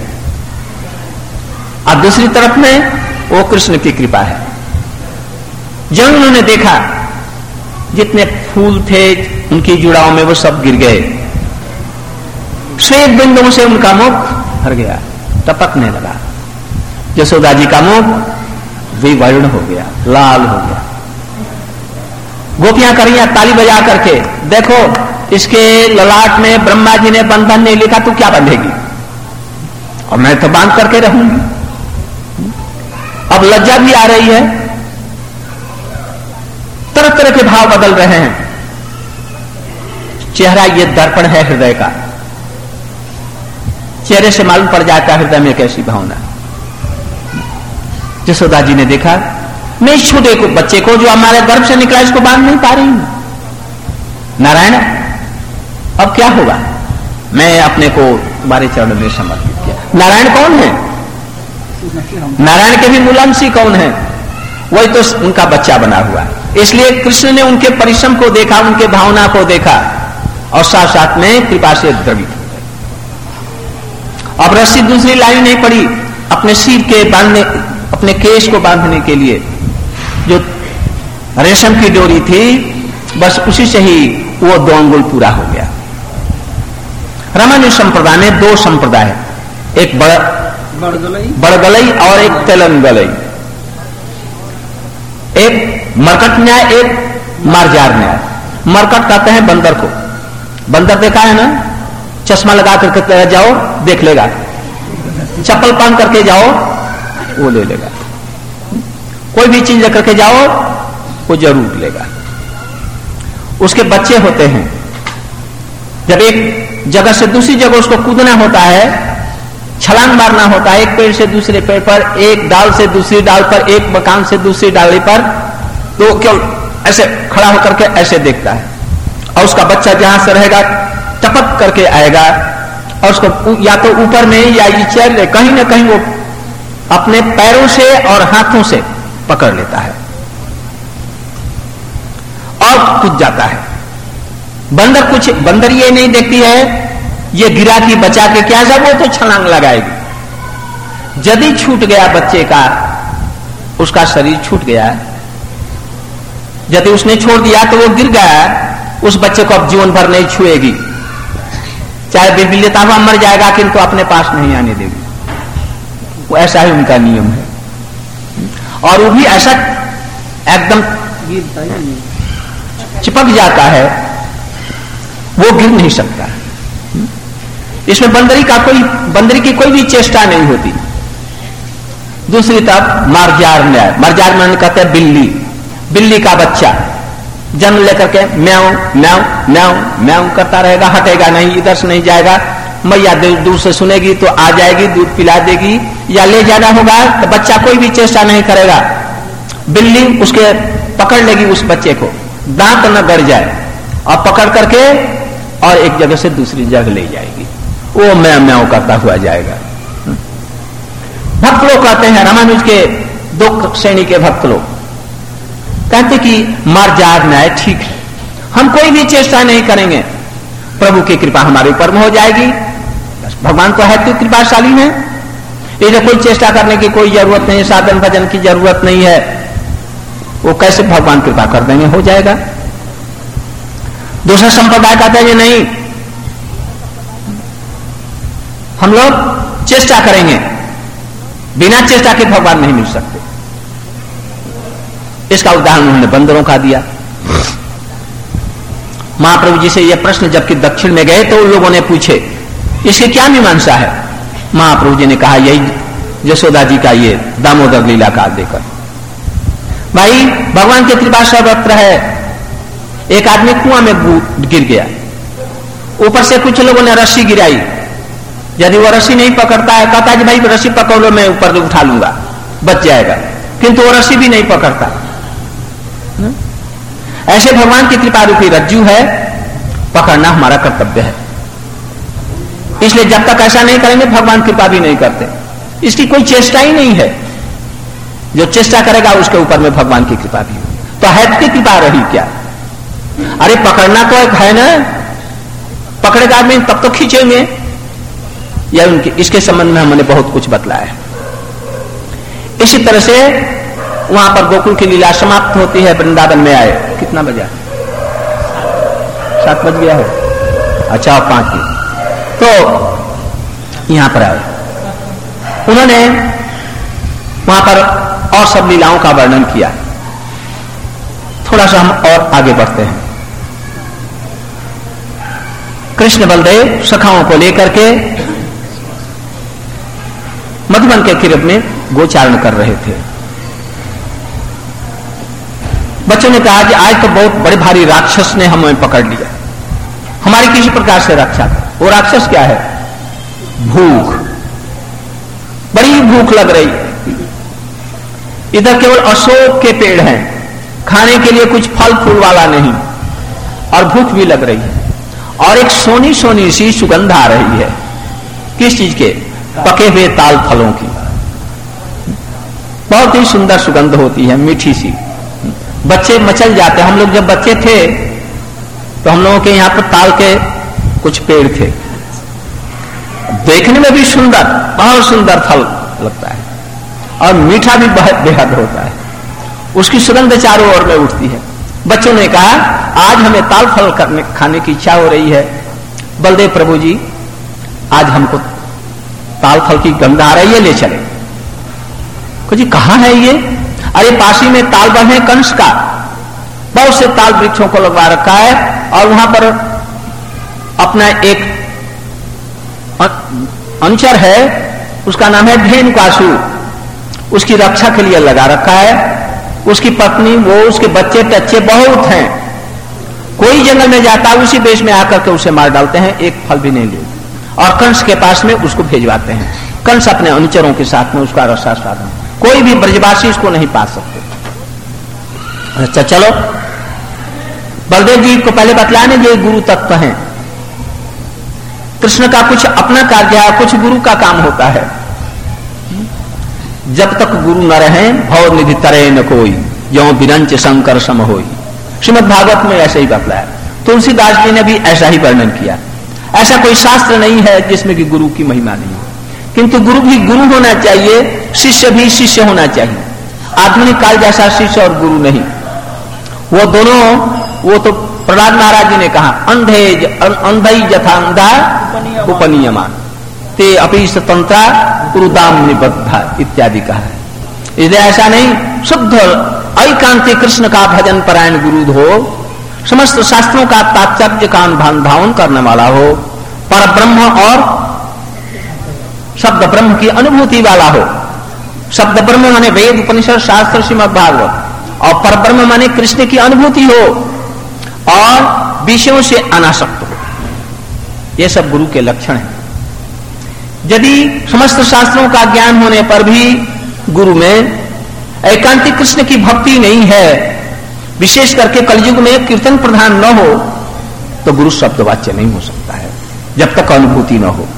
[SPEAKER 1] अब दूसरी तरफ में वो कृष्ण की कृपा है। जब उन्होंने देखा जितने फूल थे उनकी जुड़ाव में वो सब गिर गए, श्वेत बिंदुओं से उनका मुख भर गया, टपकने लगा। यशोदा जी का मुख विवर्ण हो गया, लाल हो गया। गोपियां करियां ताली बजा करके, देखो इसके ललाट में ब्रह्मा जी ने बंधन नहीं लिखा, तू क्या बंधेगी, और मैं तो बांध करके रहूंगी। अब लज्जा भी आ रही है, तरह तरह के भाव बदल रहे हैं। चेहरा ये दर्पण है हृदय का, चेहरे से मालूम पड़ जाता है हृदय में कैसी भावना। यशोदा जी ने देखा, मैं इस छोटे को बच्चे को जो हमारे गर्भ से निकला इसको बांध नहीं पा रही हूं। नारायण अब क्या होगा, मैं अपने को तुम्हारे चरणों में समर्पित किया। नारायण कौन है? नारायण के भी मूलांशी कौन है? वही तो उनका बच्चा बना हुआ। इसलिए कृष्ण ने उनके परिश्रम को देखा, उनके भावना को देखा और साथ साथ में कृपा से द्रवित हो गए। अब रस्सी दूसरी लाइन नहीं पड़ी, अपने सिर के बांधने, अपने केश को बांधने के लिए जो रेशम की डोरी थी, बस उसी से ही वो 2 अंगुल पूरा हो गया। रामानुज संप्रदाय में 2 संप्रदाय है, एक बड़गलई और एक तेलन गलई, एक मरकट न्याय एक मार्जार न्याय। मरकट कहते हैं बंदर को, बंदर देखा है ना, चश्मा लगा करके जाओ देख लेगा, चप्पल पहन करके जाओ वो ले लेगा, कोई भी चीज लेकर के जाओ वो जरूर लेगा। उसके बच्चे होते हैं, जब एक जगह से दूसरी जगह उसको कूदना होता है, छलांग मारना होता है, एक पेड़ से दूसरे पेड़ पर, एक डाल से दूसरी डाल पर, एक मकान से दूसरी डाली पर, तो क्यों ऐसे खड़ा होकर के ऐसे देखता है, और उसका बच्चा जहां से रहेगा टपक करके आएगा और उसको या तो ऊपर में या नीचे कहीं ना कहीं वो अपने पैरों से और हाथों से पकड़ लेता है और कूद जाता है। बंदर ये नहीं देखती है ये गिरा की बचा के क्या सब, वो तो छलांग लगाएगी। यदि छूट गया बच्चे का, उसका शरीर छूट गया, यदि उसने छोड़ दिया तो वो गिर गया, उस बच्चे को अब जीवन भर नहीं छुएगी, चाहे बिरबिलेता हुआ मर जाएगा किंतु अपने पास नहीं आने देगी। वो ऐसा ही उनका नियम है। और वो भी ऐसा एकदम चिपक जाता है, वो गिर नहीं सकता। इसमें बंदरी की कोई भी चेष्टा नहीं होती। दूसरी तरफ मार्जार न्याय, मार्जार में कहते हैं बिल्ली का बच्चा जन्म लेकर के म्याऊ म्याऊ म्याऊ म्याऊ करता रहेगा, हटेगा नहीं, इधर से नहीं जाएगा। मैया दूर से सुनेगी तो आ जाएगी, दूध पिला देगी, या ले जाना होगा तो बच्चा कोई भी चेष्टा नहीं करेगा। बिल्ली उसके पकड़ लेगी उस बच्चे को, दांत न गड़ जाए, और पकड़ करके और एक जगह से दूसरी जगह ले जाएगी। वो म्याऊ म्याऊ करता हुआ जाएगा। भक्त लोग कहते हैं, रामानुज के दो श्रेणी के भक्त लोग कहते कि मार्जार न्याय ठीक है, हम कोई भी चेष्टा नहीं करेंगे, प्रभु की कृपा हमारे ऊपर में हो जाएगी। भगवान तो है तो कृपाशाली है, इसे कोई चेष्टा करने की कोई जरूरत नहीं, साधन भजन की जरूरत नहीं है, वो कैसे भगवान कृपा कर देंगे, हो जाएगा। दूसरा संप्रदाय कहता है नहीं, हम लोग चेष्टा करेंगे, बिना चेष्टा के भगवान नहीं मिल सकते। इसका उदाहरण उन्होंने बंदरों का दिया। महाप्रभु जी से यह प्रश्न जबकि दक्षिण में गए तो उन लोगों ने पूछे इसकी क्या मीमांसा है। महाप्रभु जी ने कहा यही यशोदा जी का ये दामोदर लीला का देकर, भाई भगवान की कृपा सर्वत्र है। एक आदमी कुआं में गिर गया, ऊपर से कुछ लोगों ने रस्सी गिराई, यदि वो रस्सी नहीं पकड़ता है, कहता है कि भाई रस्सी पकड़ लो, मैं ऊपर उठा लूंगा, बच जाएगा, किंतु वो रस्सी भी नहीं पकड़ता। ऐसे भगवान की कृपा रूपी रज्जू है, पकड़ना हमारा कर्तव्य है। इसलिए जब तक ऐसा नहीं करेंगे भगवान कृपा भी नहीं करते, इसकी कोई चेष्टा ही नहीं है। जो चेष्टा करेगा उसके ऊपर में भगवान की कृपा भी हो। तो है की कृपा रही क्या? अरे पकड़ना तो एक है ना, पकड़ेगा आदमी तब तो खींचेंगे। या उनके इसके संबंध में हमने बहुत कुछ बतलाया है। इसी तरह से वहां पर गोकुल की लीला समाप्त होती है। वृंदावन में आए, कितना बजा? 7 बज गया है, अच्छा 5 तो यहां पर आए, उन्होंने वहां पर और सब लीलाओं का वर्णन किया। थोड़ा सा हम और आगे बढ़ते हैं। कृष्ण बलदेव सखाओं को लेकर के मधुबन के किरब में गोचारण कर रहे थे। बच्चों ने कहा कि आज तो बहुत बड़े भारी राक्षस ने हमें पकड़ लिया, हमारी किसी प्रकार से रक्षा कर। वो राक्षस क्या है? भूख, बड़ी भूख लग रही। इधर केवल अशोक के पेड़ हैं, खाने के लिए कुछ फल फूल वाला नहीं, और भूख भी लग रही है। और एक सोनी सोनी सी सुगंध आ रही है। किस चीज के? पके हुए ताल फलों की। बहुत ही सुंदर सुगंध होती है, मीठी सी। बच्चे मचल जाते। हम लोग जब बच्चे थे तो हम लोगों के यहां पर ताल के कुछ पेड़ थे, देखने में भी सुंदर, बहुत सुंदर फल लगता है, और मीठा भी बेहद होता है। उसकी सुगंध चारों ओर में उठती है। बच्चों ने कहा आज हमें ताल फल खाने की इच्छा हो रही है, बलदेव प्रभु जी आज हमको ताल फल की गंध आ रही है, ले चले। जी कहां है ये? अरे पासी में ताल वन है कंस का, बहुत से ताल वृक्षों को लगवा रखा है, और वहां पर अपना एक अनुचर है, उसका नाम है धेनुकासु, उसकी रक्षा के लिए लगा रखा है। उसकी पत्नी, वो, उसके बच्चे टच्चे बहुत हैं। कोई जंगल में जाता उसी देश में आकर के उसे मार डालते हैं, एक फल भी नहीं ले, और कंस के पास में उसको भेजवाते हैं। कंस अपने अनुचरों के साथ में उसका रसा साधन, कोई भी ब्रजवासी इसको नहीं पा सकते। अच्छा चलो, बलदेव जी को पहले बतलाने ये गुरु तत्व हैं। कृष्ण का कुछ अपना कार्य है, कुछ गुरु का काम होता है। जब तक गुरु न रहे भव निधि तरे न कोई, जो बिरंच शंकर सम होई। श्रीमद् भागवत में ऐसा ही बतलाया, तुलसीदास जी ने भी ऐसा ही वर्णन किया। ऐसा कोई शास्त्र नहीं है जिसमें कि गुरु की महिमा नहीं हो, किंतु गुरु भी गुरु होना चाहिए, शिष्य भी शिष्य होना चाहिए। आधुनिक काल जैसा शिष्य और गुरु नहीं, वो दोनों, वो तो प्रहलाद महाराज जी ने कहा अंधई जथा अंधा उपनियमान ते अपि स्वतंत्रा उरुदाम निबद्धा इत्यादि कहा है। इसलिए ऐसा नहीं, शुद्ध एकांती कृष्ण का भजन परायण गुरु हो, समस्त शास्त्रों का तात्पर्य का अनुभावन करने वाला हो, पर ब्रह्म और शब्द ब्रह्म की अनुभूति वाला हो। शब्द ब्रह्म माने वेद उपनिषद शास्त्र श्रीमद् भागवत, और पर ब्रह्म माने कृष्ण की अनुभूति हो और विषयों से अनासक्त हो। ये सब गुरु के लक्षण हैं। यदि समस्त शास्त्रों का ज्ञान होने पर भी गुरु में एकांतिक कृष्ण की भक्ति नहीं है, विशेष करके कलयुग में कीर्तन प्रधान न हो, तो गुरु शब्दवाच्य नहीं हो सकता है जब तक अनुभूति न हो।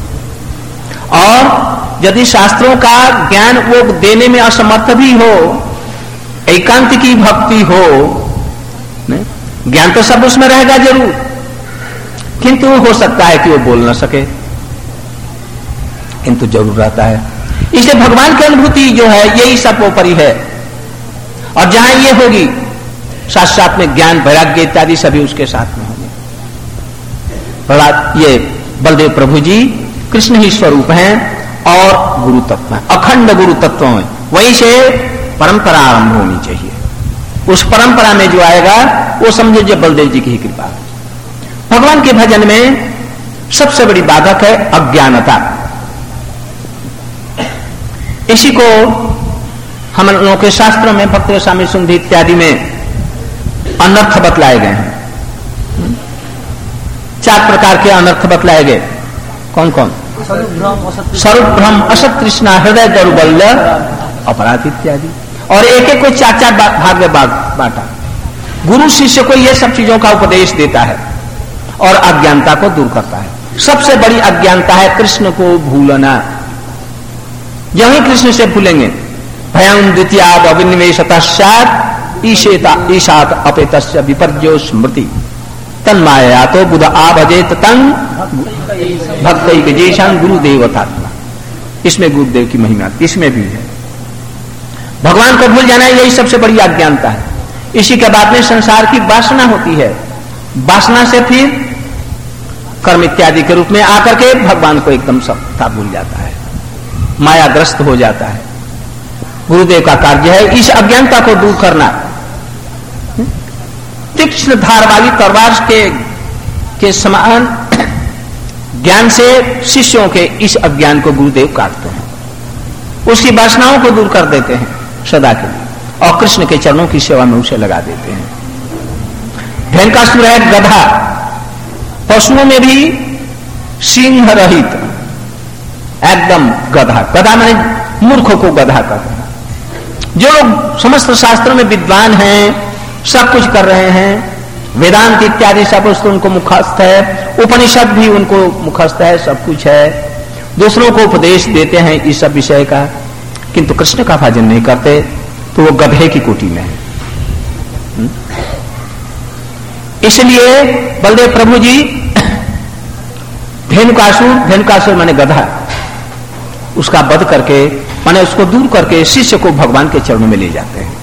[SPEAKER 1] और यदि शास्त्रों का ज्ञान वो देने में असमर्थ भी हो, एकांत की भक्ति हो, ज्ञान तो सब उसमें रहेगा जरूर, किंतु हो सकता है कि वो बोल न सके, किंतु जरूर रहता है। इसलिए भगवान की अनुभूति जो है यही सर्वोपरि है, और जहां ये होगी साथ साथ में ज्ञान वैराग्य इत्यादि सभी उसके साथ में होंगे। ये बलदेव प्रभु जी कृष्ण ही स्वरूप हैं और गुरु तत्व हैं, अखंड गुरु तत्व हैं। वहीं से परंपरा आरंभ होनी चाहिए। उस परंपरा में जो आएगा वो समझो जो बलदेव जी की ही कृपा है। भगवान के भजन में सबसे बड़ी बाधक है अज्ञानता। इसी को हम लोगों के शास्त्रों में भक्त स्वामी सुंदर इत्यादि में अनर्थ बतलाए गए हैं। 4 प्रकार के अनर्थ बतलाए गए। कौन कौन? स्वरूप भ्रम, असत तृष्णा, हृदय दौर्बल्य, अपराध इत्यादि। और एक एक को 4-4 भाग में बांटा। गुरु शिष्य को यह सब चीजों का उपदेश देता है और अज्ञानता को दूर करता है। सबसे बड़ी अज्ञानता है कृष्ण को भूलना। यही कृष्ण से भूलेंगे, भयं द्वितीयाद अविनिवेशतश्चात् ईशात अपेतस्य विपर्यो स्मृति तन्माया तो बुध आभजेत तन भक्तै विजेशान गुरुदेवतात्मा। इसमें गुरुदेव की महिमा इसमें भी है। भगवान को भूल जाना यही सबसे बड़ी अज्ञानता है। इसी के बाद में संसार की वासना होती है। वासना से फिर कर्म इत्यादि के रूप में आकर के भगवान को एकदम सबका भूल जाता है, मायाग्रस्त हो जाता है। गुरुदेव का कार्य है इस अज्ञानता को दूर करना। तीक्ष्ण धार वाली तलवार के समान ज्ञान से शिष्यों के इस अज्ञान को गुरुदेव काटते हैं, उसकी वासनाओं को दूर कर देते हैं सदा के लिए, और कृष्ण के चरणों की सेवा में उसे लगा देते हैं। ढेनकासुर है गधा, पशुओं में भी सिंह रहित एकदम गधा। गधा माने मूर्खों को गधा कहते हैं। जो लोग समस्त शास्त्रों में विद्वान हैं, सब कुछ कर रहे हैं, वेदांत इत्यादि सब उसको उनको मुखस्थ है, उपनिषद भी उनको मुखस्थ है, सब कुछ है, दूसरों को उपदेश देते हैं इस सब विषय का, किंतु कृष्ण का भजन नहीं करते, तो वो गधे की कोटि में है। इसलिए बलदेव प्रभु जी धेनुकासुर माने गधा, उसका वध करके माने उसको दूर करके शिष्य को भगवान के चरणों में ले जाते हैं।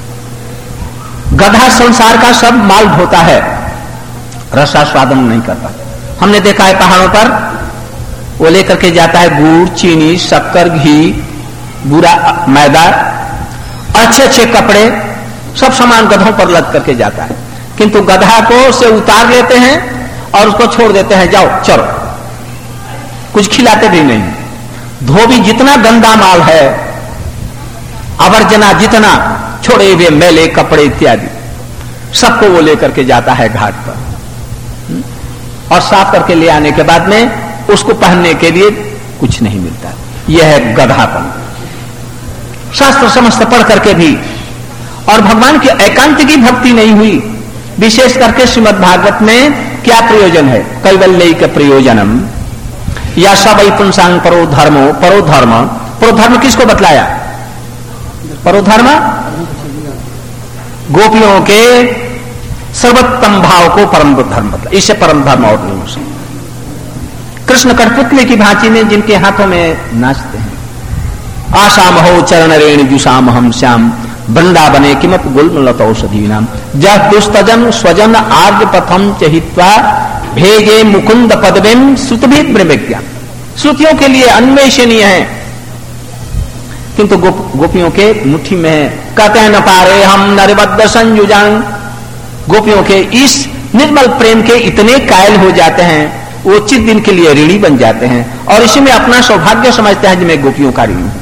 [SPEAKER 1] गधा संसार का सब माल ढोता है, रसास्वादन नहीं करता। हमने देखा है पहाड़ों पर वो लेकर के जाता है गुड़, चीनी, शक्कर, घी, बुरा मैदा, अच्छे अच्छे कपड़े, सब सामान गधों पर लद करके जाता है, किंतु गधा को से उतार लेते हैं और उसको छोड़ देते हैं, जाओ चलो, कुछ खिलाते भी नहीं। धोबी जितना गंदा माल है, आवर्जना जितना छोड़े हुए मैले कपड़े इत्यादि सबको वो लेकर के जाता है घाट पर, और साफ करके ले आने के बाद में उसको पहनने के लिए कुछ नहीं मिलता। यह है गधापन। शास्त्र समस्त पढ़ करके भी और भगवान की एकांत की भक्ति नहीं हुई। विशेष करके श्रीमद् भागवत में क्या प्रयोजन है? कैवल्य के प्रयोजनम या सबई पुंसांग परोधर्मो परोधर्म। परोधर्म किसको बतलाया? परोधर्म गोपियों के सर्वोत्तम भाव को परम धर्म मतलब, इससे परम धर्म और नहीं हो सकता। कृष्ण कठपुतली की भांति में जिनके हाथों में नाचते हैं, आशाम हो चरण रेण जुषाम हम श्याम वृंदावने किमप गुल्म लतौषधी नाम जह दुस्तजन स्वजन आर्य पथम चहित्वा भेजे मुकुंद पदवेम श्रुतभि ब्रह्मज्ञा। श्रुतियों के लिए अन्वेषणीय है, किंतु गोपियों के मुट्ठी में है। कहते हैं न पारे हम नरबद्ध संयुजान, गोपियों के इस निर्मल प्रेम के इतने कायल हो जाते हैं, वो चित दिन के लिए ऋणी बन जाते हैं और इसी में अपना सौभाग्य समझते हैं जिसमें गोपियों का ऋणी।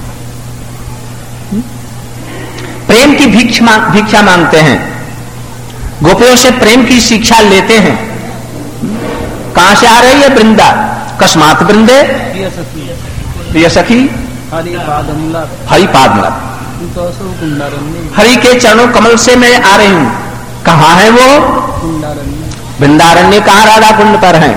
[SPEAKER 1] प्रेम की भिक्षा मांगते हैं, गोपियों से प्रेम की शिक्षा लेते हैं। कहां से आ रही है? वृंदा। कस्मात वृंदे प्रिय सखी हरिपाद मलक, हरि के चरणों कमल से मैं आ रही हूं। कहां है वो? वृंदारण्य। कहां? राधा कुंड पर है।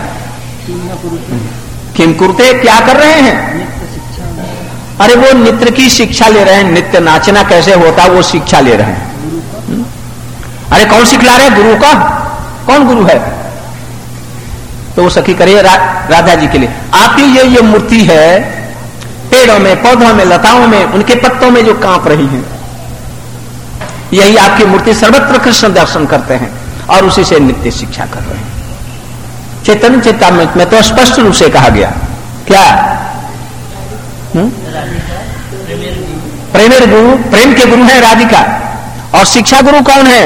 [SPEAKER 1] किम कुरते, क्या कर रहे हैं? अरे वो नृत्य की शिक्षा ले रहे हैं, नृत्य नाचना कैसे होता वो शिक्षा ले रहे हैं। अरे कौन सिखला रहे? गुरु का। कौन गुरु है? तो वो सखी करिए राधा जी के लिए। आपकी ये मूर्ति है, पेड़ों में, पौधों में, लताओं में, उनके पत्तों में जो कांप रही है, यही आपकी मूर्ति। सर्वत्र कृष्ण दर्शन करते हैं और उसी से नित्य शिक्षा कर रहे हैं। चैतन्य चेतामृत में तो स्पष्ट रूप से कहा गया क्या? प्रेमेर गुरु, प्रेम के गुरु है राधिका। और शिक्षा गुरु कौन है?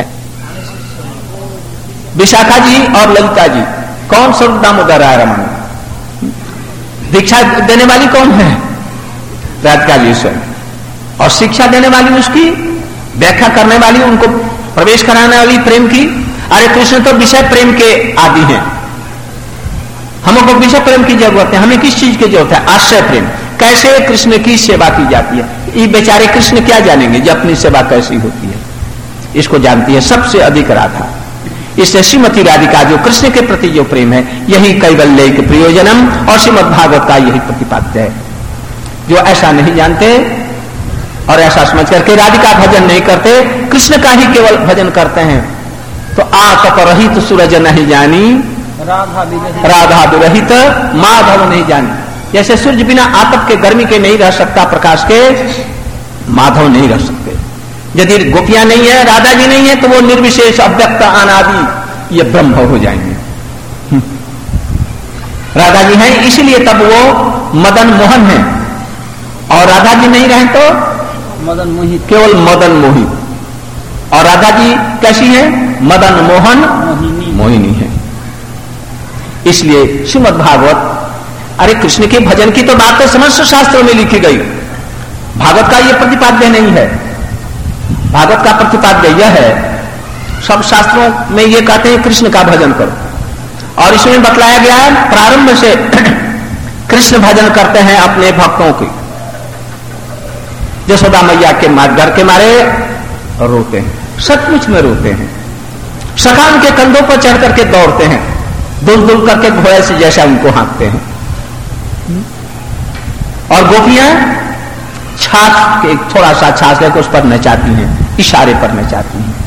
[SPEAKER 1] विशाखा जी और ललिता जी। कौन? स्वरूप दामोदर राय रमन। दीक्षा देने वाली कौन है? राधिका जी स्वयं। और शिक्षा देने वाली, उसकी व्याख्या करने वाली, उनको प्रवेश कराने वाली प्रेम की। अरे कृष्ण तो विषय प्रेम के आदि हैं, हमको विषय प्रेम की जरूरत है। हमें किस चीज की जरूरत है? आश्रय प्रेम। कैसे कृष्ण की सेवा की जाती है, ये बेचारे कृष्ण क्या जानेंगे जो अपनी सेवा कैसी होती है। इसको जानती है सबसे अधिक राधा। इसलिए श्रीमती राधिका जो कृष्ण के प्रति जो प्रेम है, यही कैवल्य के प्रयोजनम और श्रीमद् भागवत का यही प्रतिपाद्य है। जो ऐसा नहीं जानते और ऐसा समझ करके राधिका भजन नहीं करते, कृष्ण का ही केवल भजन करते हैं, तो आतप रहित सूरज नहीं जानी, राधा विरहित माधव नहीं जानी। जैसे सूर्य बिना आतप के, गर्मी के नहीं रह सकता, प्रकाश के माधव नहीं रह सकते। यदि गोपियां नहीं है, राधा जी नहीं है, तो वो निर्विशेष अव्यक्त अनादि ये ब्रह्म हो जाएंगे। राधा जी हैं इसलिए तब वो मदन मोहन है, और राधा जी नहीं रहे तो मदन मोहित, केवल मदन मोहित। और राधा जी कैसी है? मदन मोहन मोहिनी है। इसलिए श्रीमद् भागवत, अरे कृष्ण के भजन की तो बात तो समस्त शास्त्रों में लिखी गई, भागवत का यह प्रतिपाद्य नहीं है। भागवत का प्रतिपाद्य यह है, सब शास्त्रों में ये कहते हैं कृष्ण का भजन करो, और इसमें बतलाया गया है प्रारंभ से कृष्ण भजन करते हैं अपने भक्तों की। यशोदा मैया के घर के मारे रोते हैं, सचमुच में रोते हैं। सखा उनके कंधों पर चढ़ करके दौड़ते हैं, दुल दुल करके घोड़े से जैसा उनको हाँकते हैं। और गोपियां छाछ, एक थोड़ा सा छाछ लेकर उस पर नचाती हैं, इशारे पर नचाती हैं।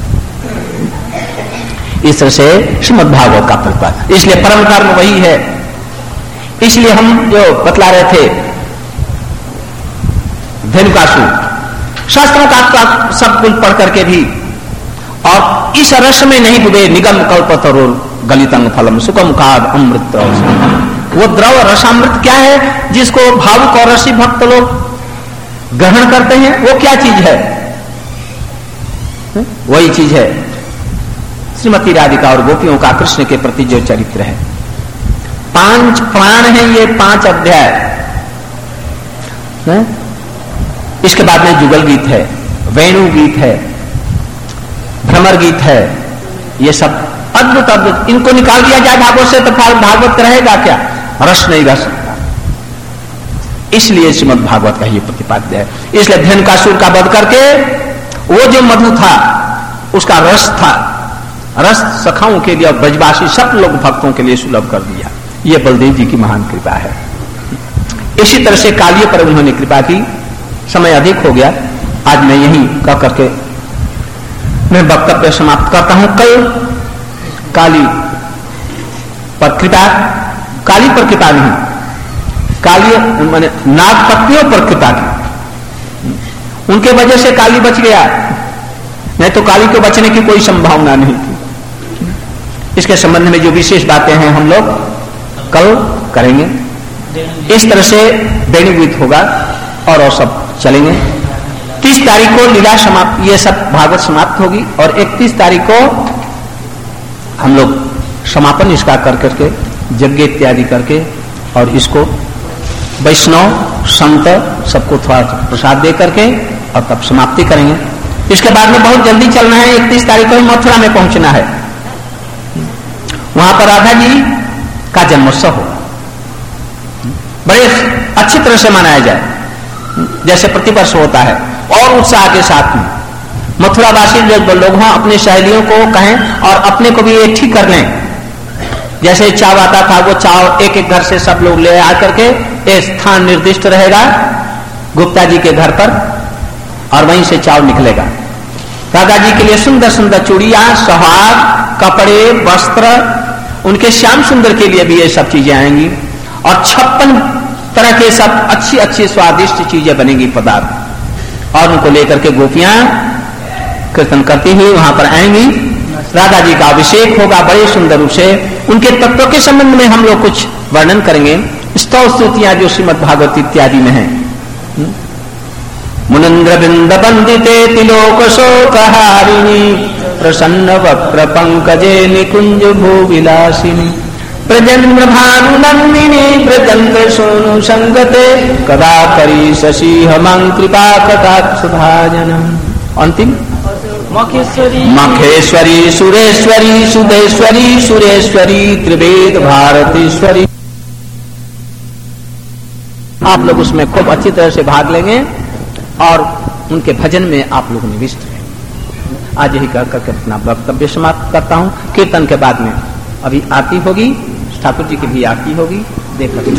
[SPEAKER 1] इस तरह से श्रीमद् भागवत का प्रतिपादन। इसलिए परम धर्म वही है। इसलिए हम जो बतला रहे थे धेनुकासुर, शास्त्रों का सब कुछ पढ़ करके भी, और इस रस में नहीं डूबे, निगम कल्पतरुर गलितंग फलम सुखम खाद अमृत। वो द्रव रसामृत क्या है जिसको भावुक और रसी भक्त लोग ग्रहण करते हैं? वो क्या चीज है? वही चीज है श्रीमती राधिका और गोपियों का कृष्ण के प्रति जो चरित्र है। 5 प्राण हैं ये, 5 अध्याय है? इसके बाद में जुगल गीत है, वेणु गीत है, भ्रमर गीत है, ये सब अद्भुत अद्भुत। इनको निकाल दिया जाए भागवत से तो भागवत रहेगा क्या? रस नहीं रह सकता। इसलिए श्रीमद् भागवत का ये प्रतिपाद्य है। इसलिए धेनुकासुर का वध करके वो जो मधु था उसका रस था, रस सखाओं के लिए और ब्रजवासी सब लोग भक्तों के लिए सुलभ कर दिया। ये बलदेव जी की महान कृपा है। इसी तरह से कालिय पर उन्होंने कृपा की। समय अधिक हो गया, आज मैं यहीं कह करके मैं वक्तव्य समाप्त करता हूं। कल काली पर कृपा, काली पर कृपा नहीं, काली माने नाग पत्नियों पर कृपा की, उनके वजह से काली बच गया, नहीं तो काली को बचने की कोई संभावना नहीं थी। इसके संबंध में जो विशेष बातें हैं हम लोग कल करेंगे। इस तरह से दैनिक होगा और सब चलेंगे। 30 तारीख को लीला समाप्त, ये सब भागवत समाप्त होगी और 31 तारीख को हम लोग समापन इसका कर करके यज्ञ इत्यादि करके और इसको वैष्णव संत सबको थोड़ा प्रसाद दे करके और तब समाप्ति करेंगे। इसके बाद में बहुत जल्दी चलना है, 31 तारीख को मथुरा में पहुंचना है, वहां पर राधा जी का जन्मोत्सव हो, बड़े अच्छी तरह से मनाया जाए जैसे प्रतिवर्ष होता है और उत्साह के साथ में। मथुरावासी लोग वहां अपने सहेलियों को कहें और अपने को भी एक ठीक कर लें, जैसे चाव आता था वो चाव एक एक घर से सब लोग ले आकर के एक स्थान निर्दिष्ट रहेगा गुप्ता जी के घर पर और वहीं से चाव निकलेगा। राधा जी के लिए सुंदर सुंदर चूड़ियां, सुहाग, कपड़े, वस्त्र, उनके श्याम सुंदर के लिए भी ये सब चीजें आएंगी और 56 तरह के सब अच्छी अच्छी स्वादिष्ट चीजें बनेंगी पदार्थ, और उनको लेकर के गोपियां कीर्तन करती हुई वहां पर आएंगी। राधा जी का अभिषेक होगा बड़े सुंदर रूप से। उनके तत्व के संबंध में हम लोग कुछ वर्णन करेंगे, स्तव स्तुतियां जो श्रीमद् भागवत इत्यादि में है। मुनिंद्र बिंद बंदिते तिलोक शोकहारिणी प्रसन्न वक्र पंकजे निकुंज भू विलासिनी प्रजन्म भानु नंदिनी प्रजंत सोनु संगते कदा करी शशि हमां कृपा कटाक्ष भाजनम। अंतिम मखेश्वरी सुरेश्वरी सुदेश्वरी सुरेश्वरी त्रिवेद भारतीश्वरी। आप लोग उसमें खूब अच्छी तरह से भाग लेंगे और उनके भजन में आप लोग निविष्ट रहेंगे। आज यही कहकर के अपना वक्तव्य समाप्त करता हूं। कीर्तन के बाद में अभी आरती होगी, ठाकुर जी की भी आरती होगी, देखकर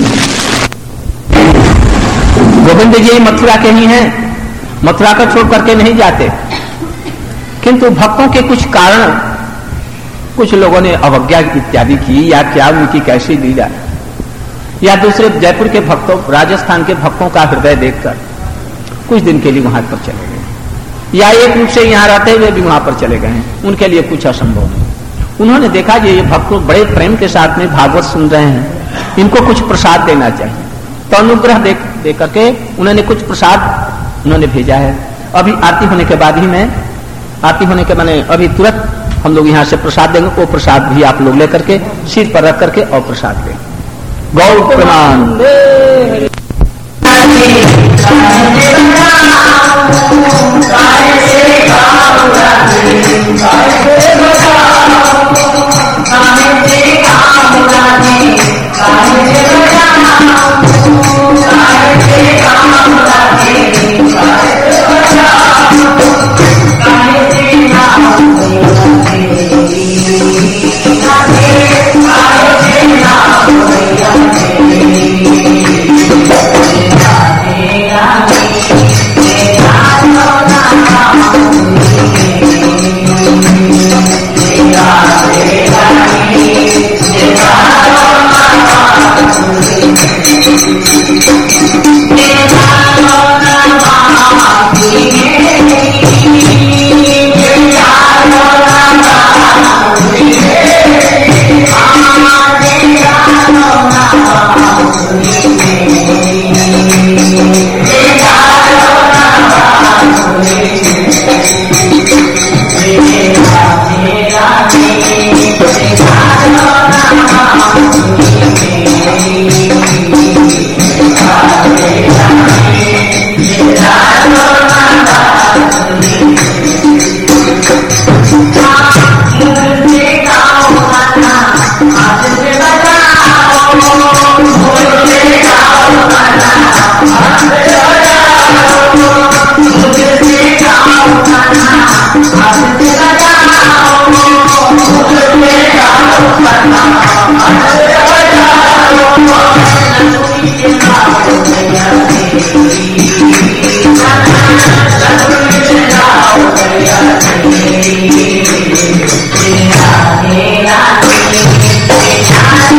[SPEAKER 1] गोविंद जी मथुरा के ही हैं, मथुरा को छोड़ करके नहीं जाते, किंतु भक्तों के कुछ कारण कुछ लोगों ने अवज्ञा इत्यादि की या क्या उनकी कैसी लीला, या दूसरे जयपुर के भक्तों, राजस्थान के भक्तों का हृदय देखकर कुछ दिन के लिए वहां पर चले गए, या एक रूप से यहां रहते हुए भी वहां पर चले गए, उनके लिए कुछ असंभव नहीं। उन्होंने देखा ये भक्त बड़े प्रेम के साथ में भागवत सुन रहे हैं, इनको कुछ प्रसाद देना चाहिए, तो अनुग्रह दे करके उन्होंने कुछ प्रसाद उन्होंने भेजा है। अभी आरती होने के बाद ही मैं, आरती होने के माने अभी तुरंत हम लोग यहाँ से प्रसाद देंगे, वो प्रसाद भी आप लोग लेकर के सिर पर रख करके और प्रसाद देंगे। गौ प्रणाम।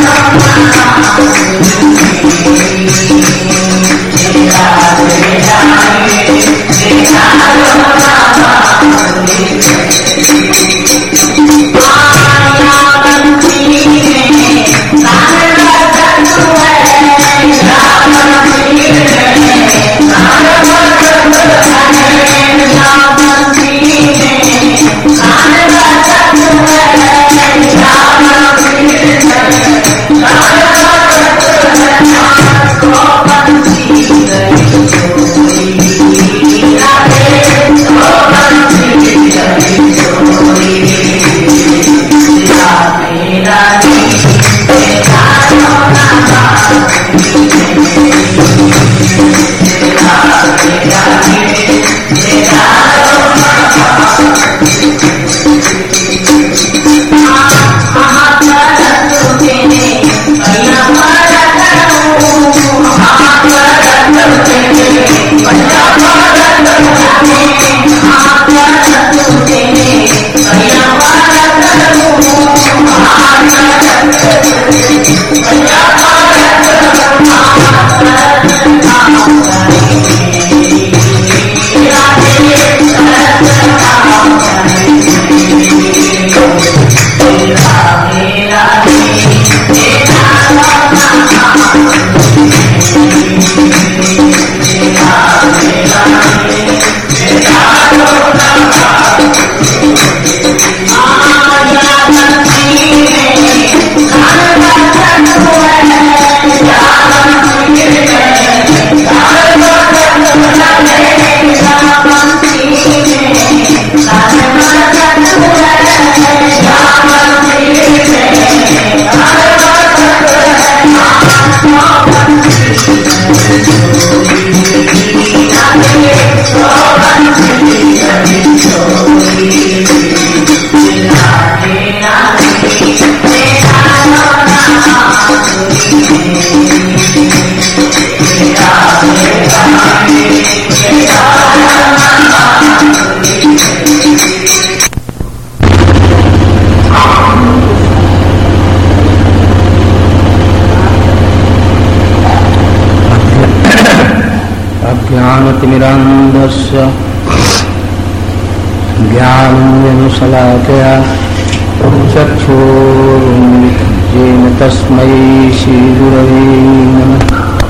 [SPEAKER 2] ज्ञानतिमिरान्धस्य ज्ञानञ्जनशलाकया चक्षुरुन्मिलितं तस्मै श्रीगुरवे नमः।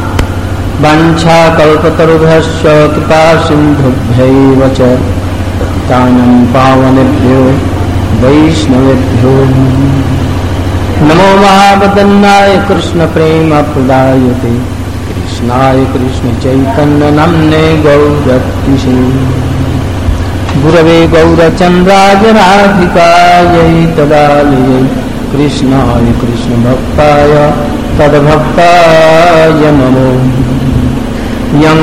[SPEAKER 2] वाञ्छाकल्पतरुभ्यश्च कृपासिन्धुभ्यैव च पतितानां पावनेभ्यो वैष्णवेभ्यो नमो महावदन्नाय कृष्णप्रेमप्रदायते कृष्णाय कृष्णचैतन्य नाम्ने गौरतिसे गुरवे गौरचन्द्राय राधिकायै तदालयै कृष्णाय कृष्णभक्ताय तद्भक्ताय नमो। यं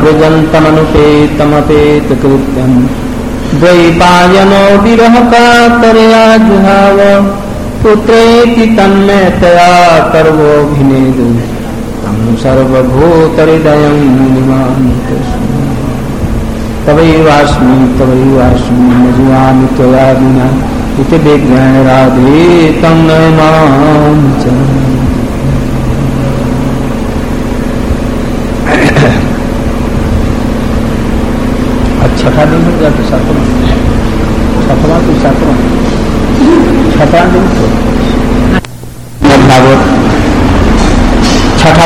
[SPEAKER 2] प्रव्रजन्तमनुपेतमपेतकृत्यं द्वैपायनो विरहकातरया जुहाव पुत्रेति तन्मयतया कर्वोऽभिनेदु तं सर्वभूतहृदयं निमान्ति। तवैवास्मि न जीवामि त्वया विना इति विज्ञान राधे तं नमामि च। छठा दिन हो गया तो सातवां छठा दिन तो भागवत छठा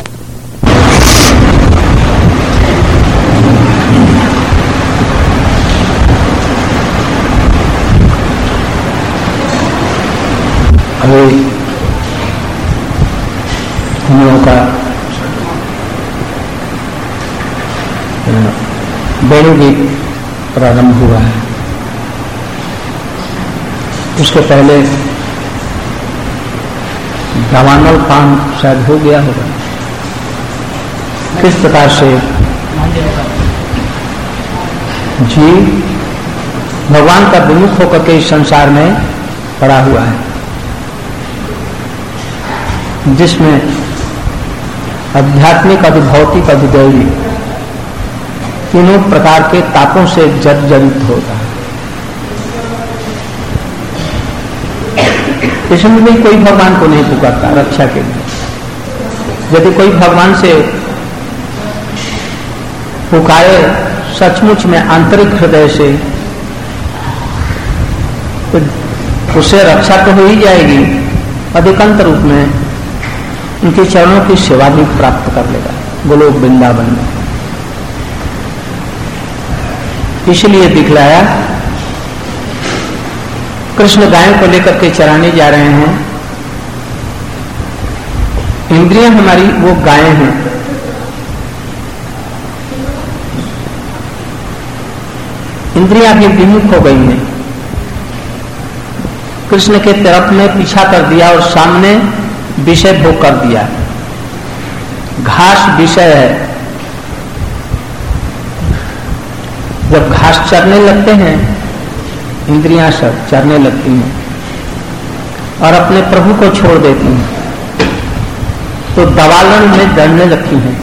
[SPEAKER 2] अभी हम लोगों का वेणुगीत प्रारंभ हुआ है। उसके पहले दावानल पान शायद हो गया होगा। किस प्रकार से जी भगवान का विमुख होकर के इस संसार में पड़ा हुआ है, जिसमें आध्यात्मिक अधिभौतिक अधिदैवी तीनों प्रकार के तापों से जर्जरित होता है। कृष्ण भी कोई भगवान को नहीं पुकारता रक्षा के लिए। यदि कोई भगवान से पुकारे सचमुच में आंतरिक हृदय से, तो उससे रक्षा तो हो ही जाएगी, अधिकांत रूप में उनके चरणों की सेवा भी प्राप्त कर लेगा गोलोक वृंदावन में। इसलिए दिखलाया कृष्ण गायों को लेकर के चराने जा रहे हैं। इंद्रियां हमारी वो गायें हैं। इंद्रियां भी विमुख हो गई हैं। कृष्ण के तरफ में पीछा कर दिया और सामने विषय भोग कर दिया। घास विषय है। जब घास चरने लगते हैं इंद्रियां सब चरने लगती हैं और अपने प्रभु को छोड़ देती हैं, तो दवालन में डरने लगती हैं।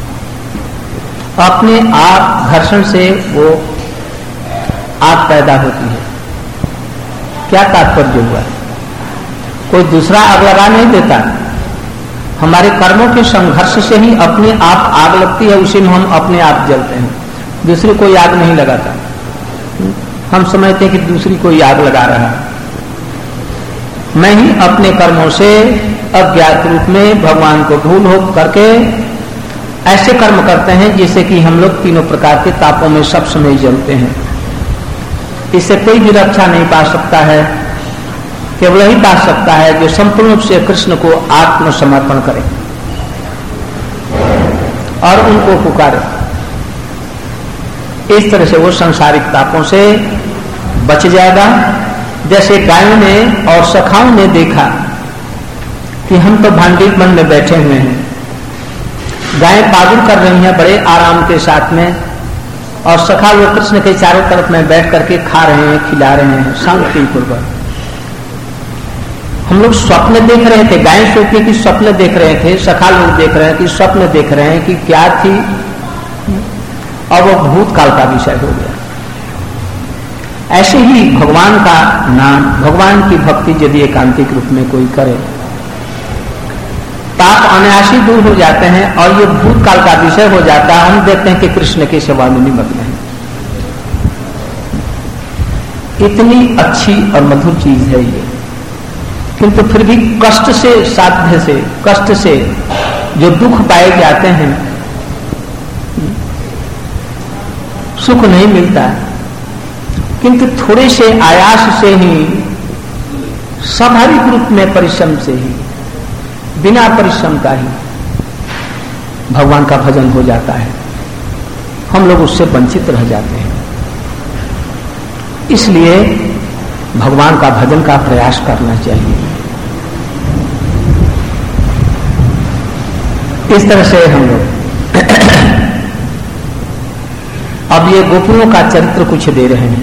[SPEAKER 2] अपने आप घर्षण से वो आग पैदा होती है। क्या तात्पर्य हुआ? कोई दूसरा आग लगा नहीं देता। हमारे कर्मों के संघर्ष से ही अपने आप आग लगती है, उसी में हम अपने आप जलते हैं। दूसरी कोई आग नहीं लगाता। हम समझते हैं कि दूसरी कोई आग लगा रहा है। मैं ही अपने कर्मों से अज्ञात रूप में भगवान को भूल हो करके ऐसे कर्म करते हैं जिससे कि हम लोग तीनों प्रकार के तापों में सब समय जलते हैं। इससे कोई भी रक्षा नहीं पा सकता है। केवल ही पा सकता है जो संपूर्ण रूप से कृष्ण को आत्मसमर्पण करे और उनको पुकारे। इस तरह से वो सांसारिक तापों से बच जाएगा। जैसे गायों ने और सखाओं ने देखा कि हम तो भांडीप मन में बैठे हुए हैं, गायें पागुर कर रही हैं बड़े आराम के साथ में, और सखा लोग कृष्ण के चारों तरफ में बैठ करके खा रहे हैं, खिला रहे हैं शांति पूर्वक। हम लोग स्वप्न देख रहे थे, गायें सोचती कि स्वप्न देख रहे थे, सखा लोग देख रहे हैं कि स्वप्न देख रहे हैं कि क्या थी, और वो भूतकाल का विषय हो गया। ऐसे ही भगवान का नाम, भगवान की भक्ति यदि एकांतिक रूप में कोई करे, पाप अनायासी दूर हो जाते हैं और ये भूतकाल का विषय हो जाता है। हम देखते हैं कि कृष्ण के सेवा में निमग्न है। इतनी अच्छी और मधुर चीज है ये, किंतु फिर भी कष्ट से, साध्य से, कष्ट से जो दुख पाए जाते हैं, सुख नहीं मिलता। किंतु थोड़े से आयास से ही, स्वाभाविक रूप में परिश्रम से ही, बिना परिश्रम का ही भगवान का भजन हो जाता है। हम लोग उससे वंचित रह जाते हैं। इसलिए भगवान का भजन का प्रयास करना चाहिए। इस तरह से हम लोग अब ये गोपियों का चरित्र कुछ दे रहे हैं।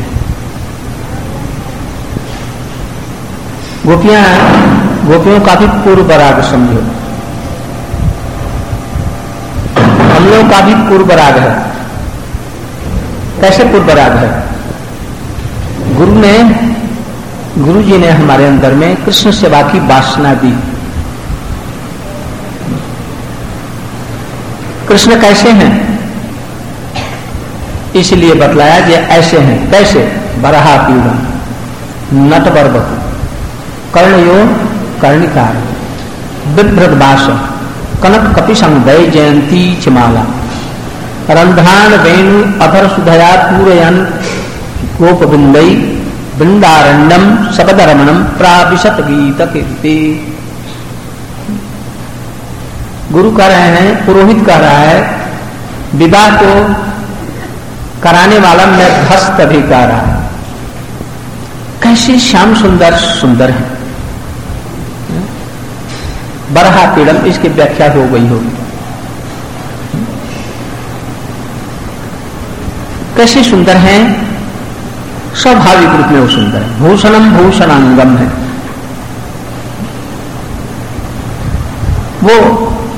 [SPEAKER 2] गोपियों का भी पूर्व राग समझो, हम लोग का भी पूर्व राग है। कैसे पूर्व राग है? गुरु जी ने हमारे अंदर में कृष्ण सेवा की वासना दी। कृष्ण कैसे हैं इसलिए बतलाया कि ऐसे हैं। कैसे? बरहा पीड़म नटवर बतु कर्णयो कर्णिकार बिभ्रदवास कनक कपिशं वै जयंती चमाला रंध्रान वेणु अधर सुधया पूरयन गोपबिंदई वृंदारण्यम शबदरमणम प्राविशत गीत कीर्ति। गुरु कह रहे हैं, पुरोहित कह रहा है, विवाह को कराने वाला मैं भस्त भी कह रहा है। कैसे श्याम सुंदर सुंदर है। बरहा पीड़म, इसकी व्याख्या हो गई होगी। कैसे सुंदर हैं? स्वाभाविक रूप में वो सुंदर है। भूषणम भूषणांगम है वो।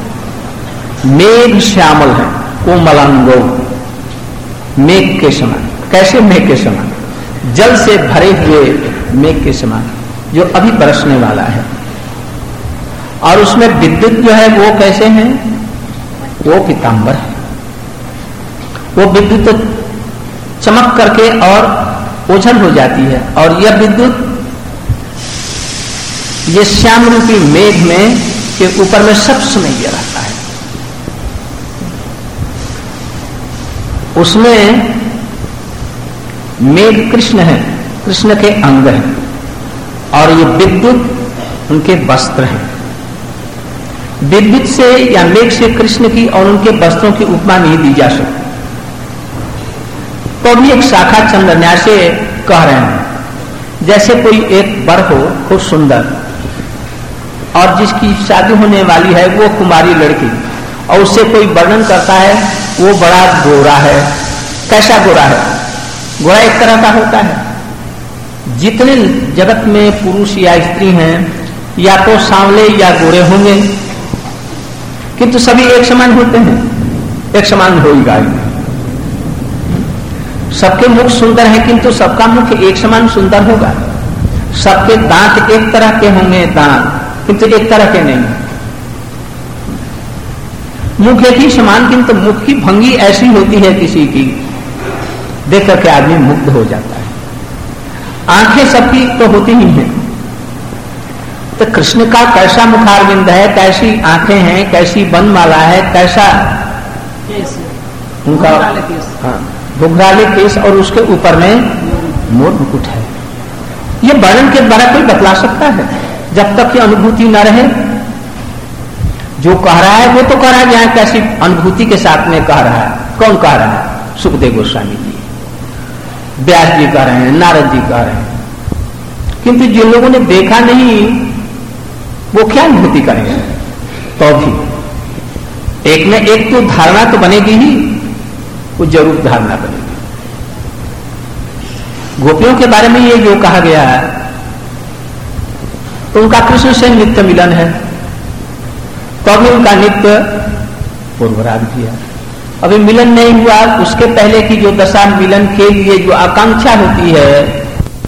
[SPEAKER 2] मेघ श्यामल है, कोमलांगो, मेघ के समान। कैसे मेघ के समान? जल से भरे हुए मेघ के समान। जो अभी बरसने वाला है। और उसमें विद्युत जो है वो कैसे है? वो पीतांबर है। वो विद्युत तो चमक करके और ओझल हो जाती है, और यह विद्युत ये श्याम रूपी मेघ में के ऊपर में सब समय ये रहता है। उसमें मेघ कृष्ण है, कृष्ण के अंग है, और ये विद्युत उनके वस्त्र हैं। विद्युत से या मेघ से कृष्ण की और उनके वस्त्रों की उपमा नहीं दी जा सकती। तो भी एक शाखा चंद्रन्याय से कह रहे हैं, जैसे कोई एक वर हो खूब सुंदर, और जिसकी शादी होने वाली है वो कुमारी लड़की, और उससे कोई वर्णन करता है वो बड़ा गोरा है। कैसा गोरा है? गोरा एक तरह का होता है। जितने जगत में पुरुष या स्त्री हैं, या तो सांवले या गोरे होंगे, किंतु सभी एक समान होते हैं, एक समान होगा। सबके मुख सुंदर है, किंतु सबका मुख एक समान सुंदर होगा। सबके दांत एक तरह के होंगे, दांत किंतु एक तरह के नहीं। मुख एक ही समान, किंतु मुख की भंगी ऐसी होती है किसी की, देख करके आदमी मुग्ध हो जाता है। आंखें सबकी तो होती ही हैं। तो कृष्ण का कैसा मुखारविंद है, कैसी आंखें हैं, कैसी वनमाला है, कैसा उनका घुघराले केस, और उसके ऊपर में मोर मुकुट है। ये वर्णन के द्वारा कोई बतला सकता है? जब तक ये अनुभूति न रहे। जो कह रहा है वो तो कह रहा है, यहाँ कैसी अनुभूति के साथ में कह रहा है। कौन कह रहा है? सुखदेव गोस्वामी जी, व्यास जी कह रहे हैं, नारद जी कह रहे हैं। किंतु जिन लोगों ने देखा नहीं वो क्या अनुभूति करेंगे? तो भी एक न एक तो धारणा तो बनेगी ही, वो जरूर धारणा बनेगी। गोपियों के बारे में ये जो कहा गया है, तो उनका कृष्ण से नित्य मिलन है, तो अभी उनका नित्य पूर्वराग भी है। अभी मिलन नहीं हुआ, उसके पहले की जो दशा मिलन के लिए जो आकांक्षा होती है,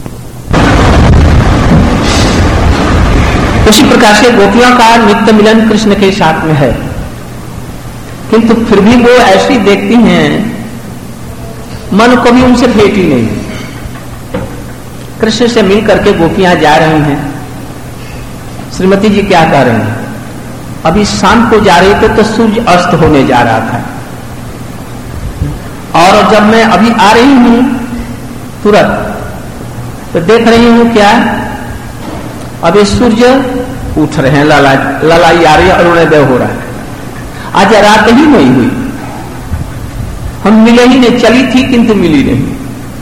[SPEAKER 2] उसी प्रकार से गोपियों का नित्य मिलन कृष्ण के साथ में है। किंतु फिर भी वो ऐसी देखती हैं, मन को भी उनसे भेंट ही नहीं। कृष्ण से मिल करके गोपियां जा रही हैं। श्रीमती जी क्या कह रहे हैं? अभी शाम को जा रहे थे तो सूर्य अस्त होने जा रहा था, और जब मैं अभी आ रही हूं तुरंत, तो देख रही हूं क्या, अभी सूर्य उठ रहे हैं, ललाई आ रही है, अरुणोदय हो रहा है। आज रात ही नहीं हुई, हम मिले ही नहीं, चली थी किंतु मिली नहीं।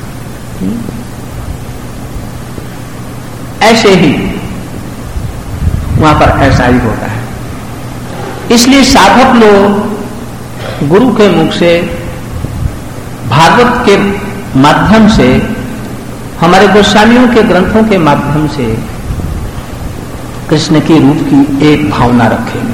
[SPEAKER 2] ऐसे ही वहां पर ऐसा ही होता है। इसलिए साधक लोग गुरु के मुख से, भागवत के माध्यम से, हमारे गोस्वामियों के ग्रंथों के माध्यम से कृष्ण के रूप की एक भावना रखेंगे।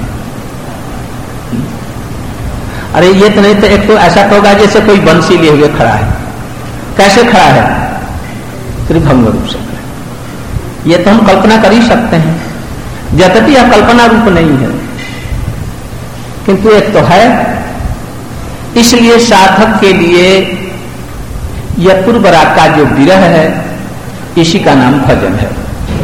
[SPEAKER 2] अरे ये तो नहीं, तो एक तो ऐसा होगा जैसे कोई बंसी लिए हुए खड़ा है। कैसे खड़ा है? त्रिभंग रूप से। ये तो हम कल्पना कर ही सकते हैं, यद्यपि यह कल्पना रूप नहीं है, किंतु एक तो है। इसलिए साधक के लिए यह पूर्व राग का जो विरह है, इसी का नाम भजन है।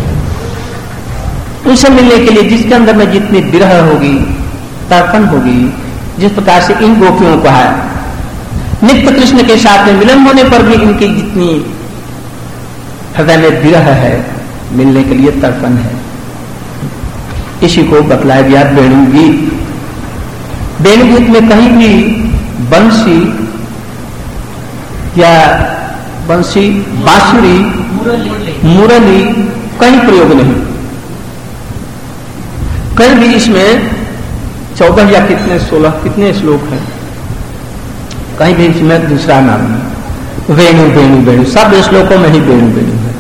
[SPEAKER 2] उनसे मिलने के लिए जिसके अंदर में जितनी विरह होगी, तर्पण होगी, जिस प्रकार से इन गोपियों को है, नित्य कृष्ण के साथ में मिलन होने पर भी इनकी जितनी हृदय में विरह है, मिलने के लिए तर्पण है, इसी को बतलाया गया वेणुगीत। वेणुगीत में कहीं भी बंसी या बंसी, बांसुरी, मुरली कहीं प्रयोग नहीं। कहीं भी इसमें 14 या कितने 16 कितने श्लोक हैं, कहीं भी इसमें दूसरा नाम नहीं। वेणु वेणु वेणु, सब श्लोकों में ही वेणु वेणु है।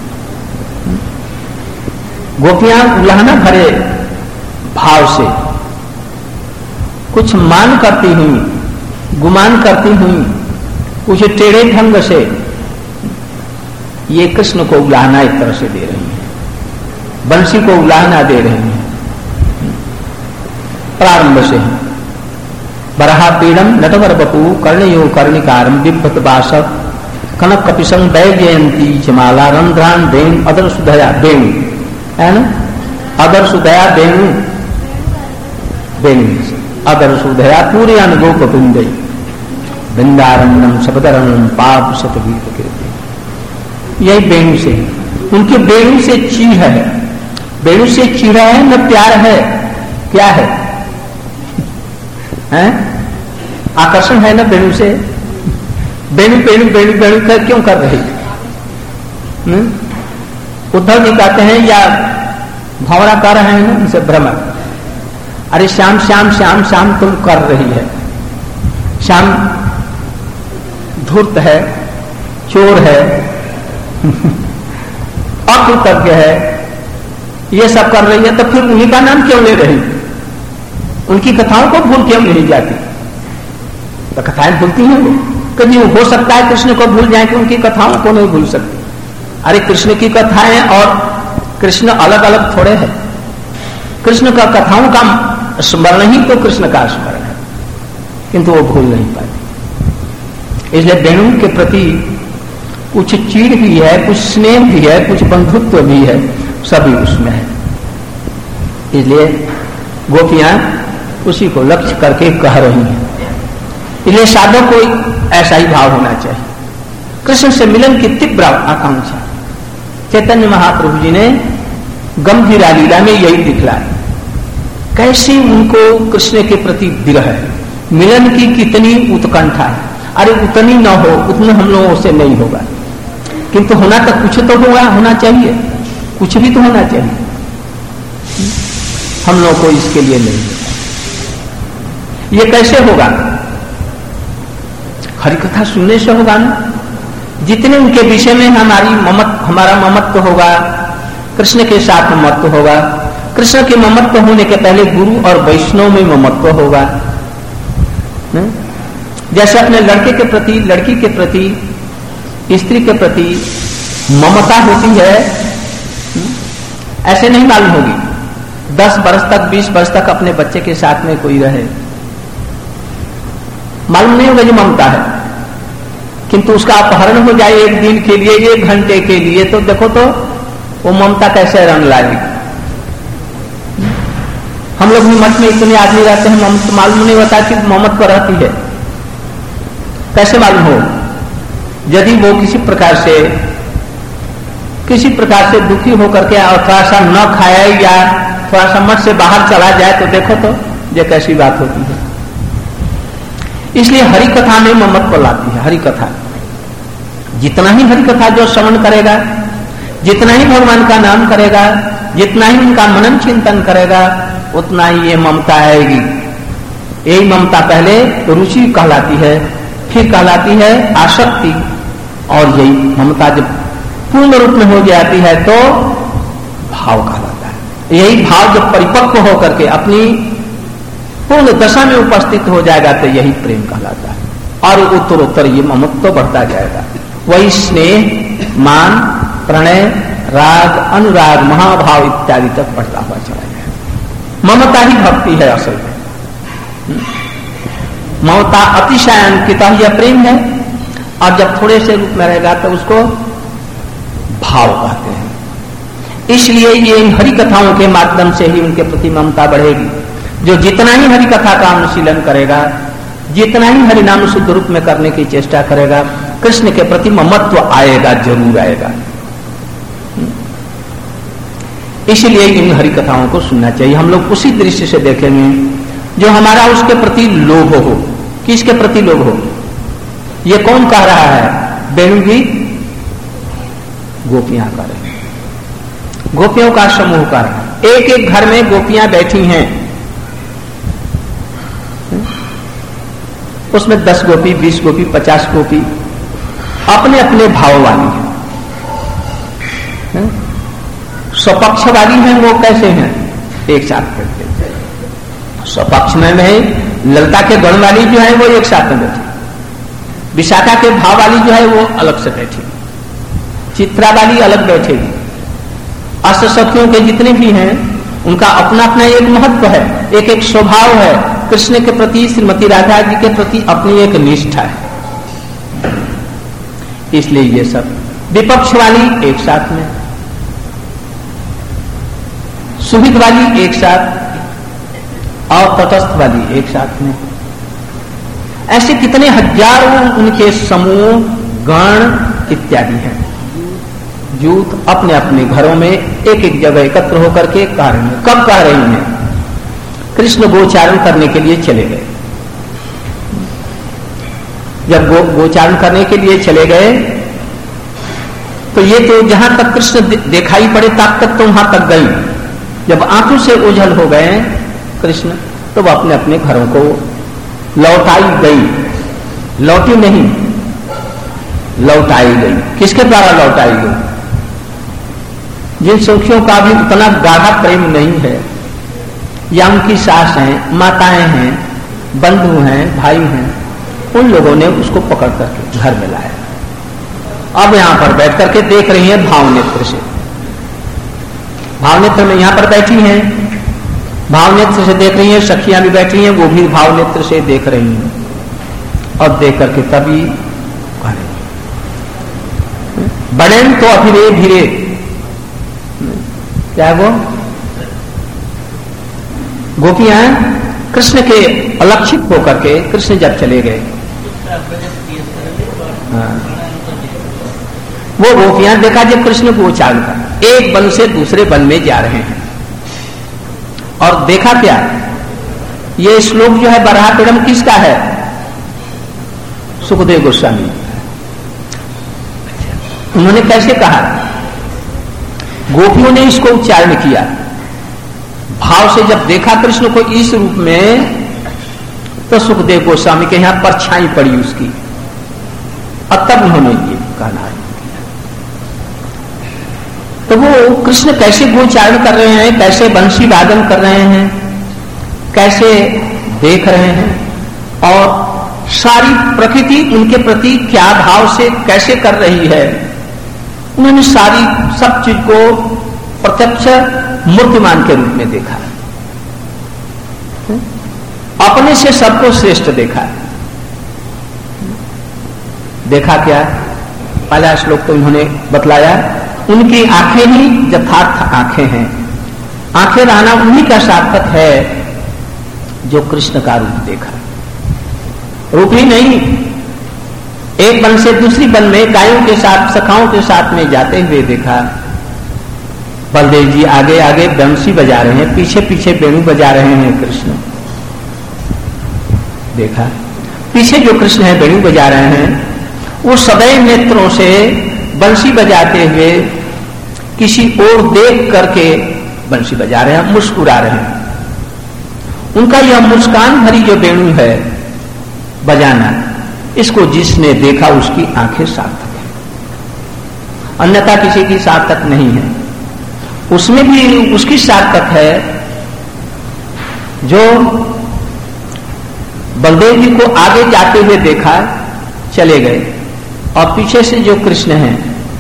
[SPEAKER 2] गोपियां उल्लाहना भरे भाव से, कुछ मान करती हुई, गुमान करती हुई, कुछ टेढ़े ढंग से ये कृष्ण को उल्लाहना एक तरह से दे रही है। बंसी को उलाहना दे रहे हैं। प्रारंभ से है। बरहा पीड़म नटवर बपू कर्णयो कर्णिकारम बिभ्रत बासक कनक कपिसंग वैजयंती जमाला रंध्रान वेणु अदर सुधया वेणु, है ना, अदर सुधया वेणु वेणु अदर सुधया पूरे अनुगोप बिंदे वृंदारण्यम शब्दरण्यम पाप शतगीत कहते। यही वेणु से, उनके वेणु से चीड़ है। वेणु से चीड़ा है न प्यार है, क्या है? हैं? आकर्षण है ना वेणु से। वेणु वेणु वेणु वेणु कर क्यों कर रही? उद्धव जी कहते हैं या भंवरा कर रहे हैं ना उनसे भ्रमर, अरे श्याम श्याम श्याम श्याम तुम कर रही है। श्याम धूर्त है, चोर है, अकृतज्ञ है, ये सब कर रही है, तो फिर उन्हीं का नाम क्यों ले रही? उनकी कथाओं को भूल क्यों नहीं जाती? तो कथाएं भूलती हैं वो। कभी हो सकता है कृष्ण को भूल जाए कि उनकी कथाओं को नहीं भूल सकती। अरे कृष्ण की कथाएं और कृष्ण अलग अलग थोड़े हैं। कृष्ण का कथाओं का स्मरण ही तो कृष्ण का स्मरण है, किंतु वो भूल नहीं पाती। इसलिए वेणु के प्रति कुछ चीड़ भी है, कुछ स्नेह भी है, कुछ बंधुत्व भी है, सभी उसमें है। इसलिए गोपियां उसी को लक्ष्य करके कह रही हैं। इसलिए साधक को ऐसा ही भाव होना चाहिए, कृष्ण से मिलन की तीव्र आकांक्षा। चैतन्य महाप्रभु जी ने गंभीरा लीला में यही दिखलाया, कैसे उनको कृष्ण के प्रति विरह है, मिलन की कितनी उत्कंठा है। अरे उतनी न हो, उतना हम लोगों से नहीं होगा, किंतु होना तो कुछ तो होना चाहिए, कुछ भी तो होना चाहिए। हम लोग को इसके लिए नहीं होता। ये कैसे होगा? हरिकथा सुनने से होगा ना। जितने उनके विषय में हमारा ममत्व होगा, कृष्ण के साथ ममत्व होगा। कृष्ण के ममत्व होने के पहले गुरु और वैष्णव में ममत्व होगा। जैसे अपने लड़के के प्रति, लड़की के प्रति, स्त्री के प्रति ममता होती है, ऐसे नहीं मालूम होगी। 10 वर्ष तक, 20 वर्ष तक अपने बच्चे के साथ में कोई रहे, मालूम नहीं होगा जो ममता है। किंतु उसका अपहरण हो जाए एक दिन के लिए, 1 घंटे के लिए, तो देखो तो वो ममता कैसे रंग लाएगी। हम लोग भी मठ में इतने आदमी रहते हैं, मालूम नहीं होता कि ममत्व रहती है। कैसे मालूम हो? यदि वो किसी प्रकार से दुखी होकर के और थोड़ा सा न खाए या थोड़ा सा मठ से बाहर चला जाए, तो देखो तो ये कैसी बात होती है। इसलिए हरि कथा में ममत्व लाती है। हरि कथा, जितना ही हरि कथा जो श्रवण करेगा, जितना ही भगवान का नाम करेगा, जितना ही उनका मनन चिंतन करेगा, उतना ही ये ममता आएगी। यही ममता पहले रुचि कहलाती है, फिर कहलाती है आसक्ति, और यही ममता जब पूर्ण रूप में हो जाती है तो भाव कहलाता है। यही भाव जब परिपक्व होकर के अपनी पूर्ण दशा में उपस्थित हो जाएगा तो यही प्रेम कहलाता है। और उत्तरोत्तर ये ममत्व बढ़ता जाएगा। वही स्नेह, मान, प्रणय, राग, अनुराग, महाभाव इत्यादि तक बढ़ता हुआ चला जाएगा। ममता ही भक्ति है असल में। ममता अतिशय अंकित यह प्रेम है, और जब थोड़े से रूप में रहेगा तो उसको भाव कहते हैं। इसलिए ये हरि कथाओं के माध्यम से ही उनके प्रति ममता बढ़ेगी। जो जितना ही हरि कथा का अनुशीलन करेगा, जितना ही हरि नाम शुद्ध रूप में करने की चेष्टा करेगा, कृष्ण के प्रति ममत्व आएगा, जरूर आएगा। इसलिए इन हरि कथाओं को सुनना चाहिए। हम लोग उसी दृष्टि से देखेंगे जो हमारा उसके प्रति लोभ हो। किसके प्रति लोभ हो? ये कौन कह रहा है? वेणु गीत गोपियां कर रही हैं, गोपियों का समूह कर रहा है। एक एक घर में गोपियां बैठी हैं, उसमें 10 गोपी, 20 गोपी, 50 गोपी अपने अपने भाव वाली हैं। स्वपक्ष वाली हैं, वो कैसे हैं? एक साथ बैठे। स्वपक्ष में ललिता के गण वाली जो है वो एक साथ में बैठी, विशाखा के भाव वाली जो है वो अलग से बैठी, चित्रा वाली अलग बैठेगी, अष्टसखियों के जितने भी हैं उनका अपना अपना एक महत्व है, एक एक स्वभाव है। कृष्ण के प्रति, श्रीमती राधा जी के प्रति अपनी एक निष्ठा है। इसलिए ये सब विपक्ष वाली एक साथ में, सुहित वाली एक साथ और तटस्थ वाली एक साथ में, ऐसे कितने हजारों उनके समूह, गण इत्यादि हैं। जूत अपने अपने घरों में एक एक जगह एकत्र होकर के कह रहे हैं। कब कह रही हैं? कृष्ण गोचारण करने के लिए चले गए। जब गोचारण करने के लिए चले गए तो ये तो जहां तक कृष्ण दिखाई पड़े तक तो वहां तक गई। जब आंखों से ओझल हो गए कृष्ण तो वह अपने अपने घरों को लौटाई गई। लौटी नहीं, लौटाई गई। किसके द्वारा लौटाई गई? जिन सखियों का भी उतना गाढ़ा प्रेम नहीं है, या उनकी सास हैं, माताएं हैं, बंधु हैं, भाई हैं, उन लोगों ने उसको पकड़ करके घर में लाया। अब यहां पर बैठ करके देख रही हैं भाव नेत्र से। भाव नेत्र में यहां पर बैठी हैं, भाव नेत्र से देख रही हैं। सखियां भी बैठी हैं, वो भी भाव नेत्र से देख रही हैं। और देख करके तभी बड़ेन तो अभिरे भीरे, क्या है वो? गोपियां कृष्ण के अलक्षित होकर के कृष्ण जब चले गए, वो गोपियां देखा जब कृष्ण को उचारण कर एक वन से दूसरे वन में जा रहे हैं। और देखा क्या? ये श्लोक जो है बराहपीड़म किसका है? सुखदेव गोस्वामी। उन्होंने कैसे कहा? गोपियों ने इसको उच्चारण किया। भाव से जब देखा कृष्ण को इस रूप में तो सुखदेव गोस्वामी के यहां परछाई पड़ी उसकी, और तब उन्होंने ये कहना है। तो वो कृष्ण कैसे गोचारण कर रहे हैं, कैसे बंशी वादन कर रहे हैं, कैसे देख रहे हैं, और सारी प्रकृति उनके प्रति क्या भाव से कैसे कर रही है, उन्होंने सारी सब चीज को प्रत्यक्ष मूर्तिमान के रूप में देखा। अपने से सबको श्रेष्ठ देखा। देखा क्या? पहला श्लोक तो उन्होंने बतलाया, उनकी आंखें ही यथार्थ आंखें हैं। आंखें रहना उन्हीं का सार्थक है जो कृष्ण का रूप देखा। रूप ही नहीं, एक वन से दूसरी वन में गायों के साथ, सखाओं के साथ में जाते हुए देखा। बलदेव जी आगे आगे बंसी बजा रहे हैं, पीछे पीछे वेणु बजा रहे हैं कृष्ण। देखा पीछे जो कृष्ण है वेणु बजा रहे हैं, वो सदैव नेत्रों से बंसी बजाते हुए किसी और देख करके बंसी बजा रहे हैं, मुस्कुरा रहे हैं। उनका यह मुस्कान भरी जो वेणु है बजाना, इसको जिसने देखा उसकी आंखें सार्थक है, अन्यथा किसी की सार्थक नहीं है। उसमें भी उसकी सार्थक है जो बलदेव जी को आगे जाते हुए देखा, चले गए, और पीछे से जो कृष्ण हैं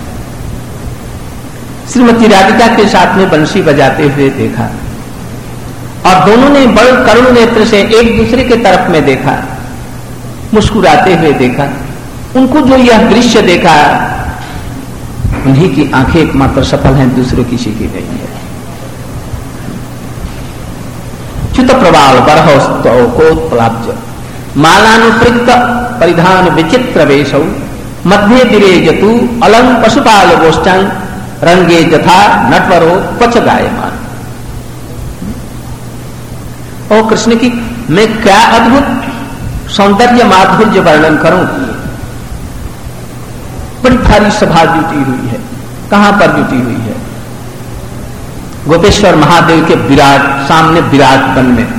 [SPEAKER 2] श्रीमती राधिका के साथ में बंसी बजाते हुए देखा, और दोनों ने बड़े करुण नेत्र से एक दूसरे के तरफ में देखा, मुस्कुराते हुए देखा। उनको जो यह दृश्य देखा, उन्हीं की आंखें एकमात्र सफल हैं, दूसरे किसी की नहीं है। च्युत प्रबाल बरहोत्प्लाब्ज मालानुपृक्त परिधान विचित्र वेशौ मध्य विरेजतु अलंग पशुपाल गोष्ठं रंगे जथा नटवरो त्वच गायमान। ओ कृष्ण की मैं क्या अद्भुत सौंदर्य माधुर्य वर्णन करूं। बड़ी भारी सभा जुटी हुई है। कहां पर जुटी हुई है? गोपेश्वर महादेव के विराट सामने विराट वन में,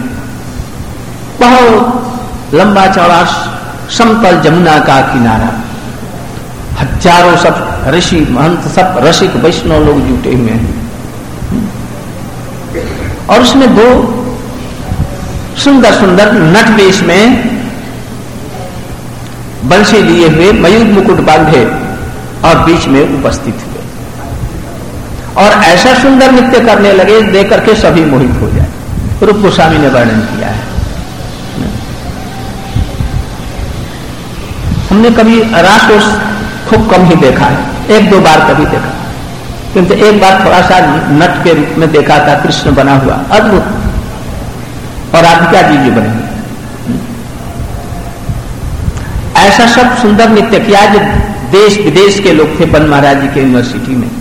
[SPEAKER 2] बहुत लंबा चौड़ा समतल जमुना का किनारा, हजारों सब ऋषि महंत सब रसिक वैष्णव लोग जुटे हुए हैं, और उसमें दो सुंदर सुंदर नट वेश में बंसी लिए हुए मयूर मुकुट बांधे और बीच में उपस्थित हुए, और ऐसा सुंदर नृत्य करने लगे देख करके सभी मोहित हो जाए। रूप गोस्वामी ने वर्णन किया है। हमने कभी रास खूब कम ही देखा है, 1-2 बार कभी देखा, किंतु एक बार थोड़ा सा नट के रूप में देखा था, कृष्ण बना हुआ, अद्भुत, और राधिका जी भी बने। ऐसा सब सुंदर नृत्य किया जो देश विदेश के लोग थे बन महाराज जी के यूनिवर्सिटी में।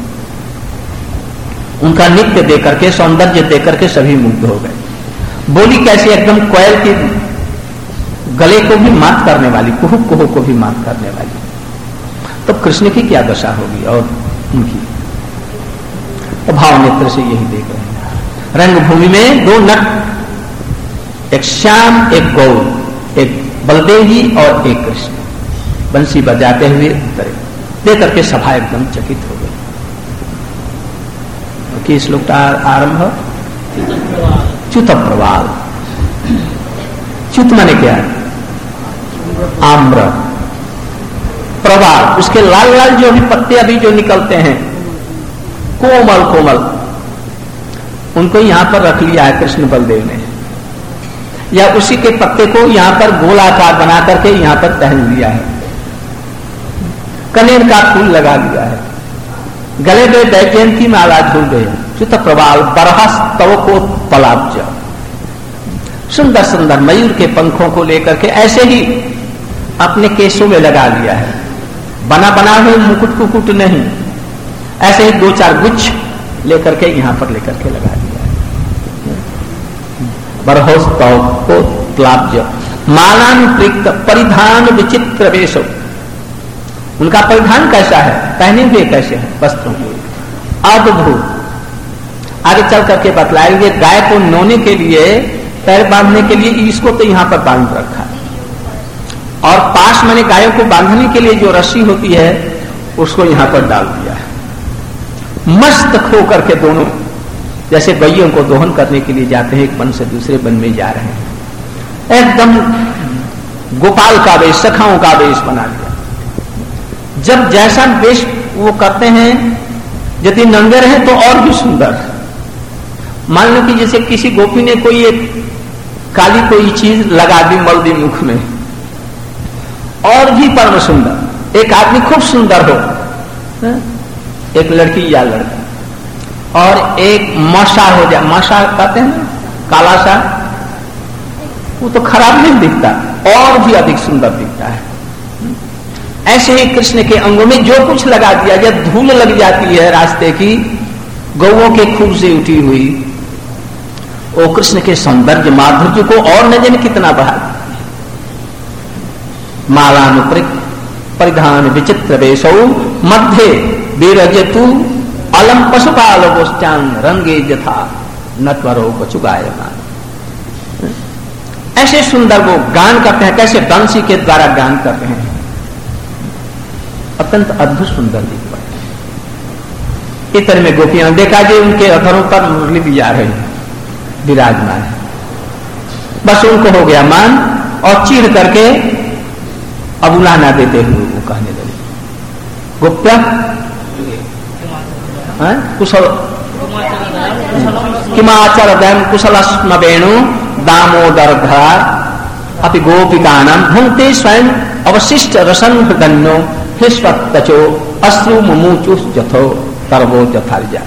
[SPEAKER 2] उनका नृत्य देख करके, सौंदर्य देख करके सभी मुग्ध हो गए। बोली कैसी, एकदम कोयल की गले को भी मात करने वाली, कुहुक कुहुक को भी मात करने वाली। तो कृष्ण की क्या दशा होगी और उनकी, तो भाव नेत्र से यही देख रहे हैं। रंगभूमि में 2 नट, एक श्याम एक गौर, एक बलदेव जी और एक कृष्ण बंसी बजाते हुए उतरे। देख करके सभा एकदम चकित हो गई। कि श्लोक का आरंभ च्युत प्रवाल। च्युत माने क्या है? आम्र। प्रवाल, उसके लाल लाल जो भी पत्ते अभी जो निकलते हैं, कोमल कोमल, उनको यहां पर रख लिया है कृष्ण बलदेव ने, या उसी के पत्ते को यहां पर गोलाकार बना करके यहां पर पहन लिया है। कनेर का फूल लगा लिया है, गले में दैजयंती माला झूल गए। च्युत प्रवाल बरहस तव को पलाब्ज। सुंदर सुंदर मयूर के पंखों को लेकर के ऐसे ही अपने केसों में लगा लिया है। बना बना हुए मुकुट कुकुट नहीं, ऐसे ही 2-4 गुच्छ लेकर के यहां पर लेकर के लगा दिया है। बरहस तव को पलाब्ज। मालानुप्रीक्त परिधान विचित्र वेशो। उनका परिधान कैसा है, पहने हुए कैसे हैं वस्त्रों को, अद्भुत। आगे चल करके बतलाएंगे। गाय को नोने के लिए, पैर बांधने के लिए इसको तो यहां पर बांध रखा, और पास मैंने गायों को बांधने के लिए जो रस्सी होती है उसको यहां पर डाल दिया है। मस्त खो करके दोनों, जैसे गैयों को दोहन करने के लिए जाते हैं, एक वन से दूसरे वन में जा रहे हैं, एकदम गोपाल का वेश, सखाओं का वेश बना लिया। जब जैसा वेश वो करते हैं, यदि नंगे रहे तो और भी सुंदर। मान लो कि जैसे किसी गोपी ने कोई एक काली कोई चीज लगा दी, मल दी मुख में, और भी परम सुंदर। एक आदमी खूब सुंदर हो, एक लड़की या लड़का, और एक माशा हो जाए, माशा कहते हैं ना, काला सा, वो तो खराब नहीं दिखता, और भी अधिक सुंदर दिखता है। ऐसे ही कृष्ण के अंगों में जो कुछ लगा दिया, जब धूल लग जाती है रास्ते की, गौओं के खूब से उठी हुई, वो कृष्ण के सौंदर्य माधुर्य को और न जाने कितना बढ़ा। मालानुप्रीत परिधान विचित्र वेशौ मध्य विरजतु अलम पशुपाल गोष्ठान रंगे जथा नटवरो पचुगायमान। ऐसे सुंदर वो गान करते हैं, कैसे बंसी के द्वारा गान कर रहे हैं, अत्यंत अद्भुत सुंदर दिख पड़े। इतर में गोपियां देखा जी उनके अधरों पर मुरली भी जा रहे हैं, विराजमान है। बस उनको हो गया मान, और चीड़ करके अबुला ना देते हुए वो कहने लगे, गुप्ता कुशल किमाचर दैम कुशलस्म वेणु दामोदर धरा अपि गोपिकानां भुंक्ते स्वयं अवशिष्ट रसन हृदन्यो हिस्वत्तचो अश्रु मुमुचु जथो तरवो जथार्जा।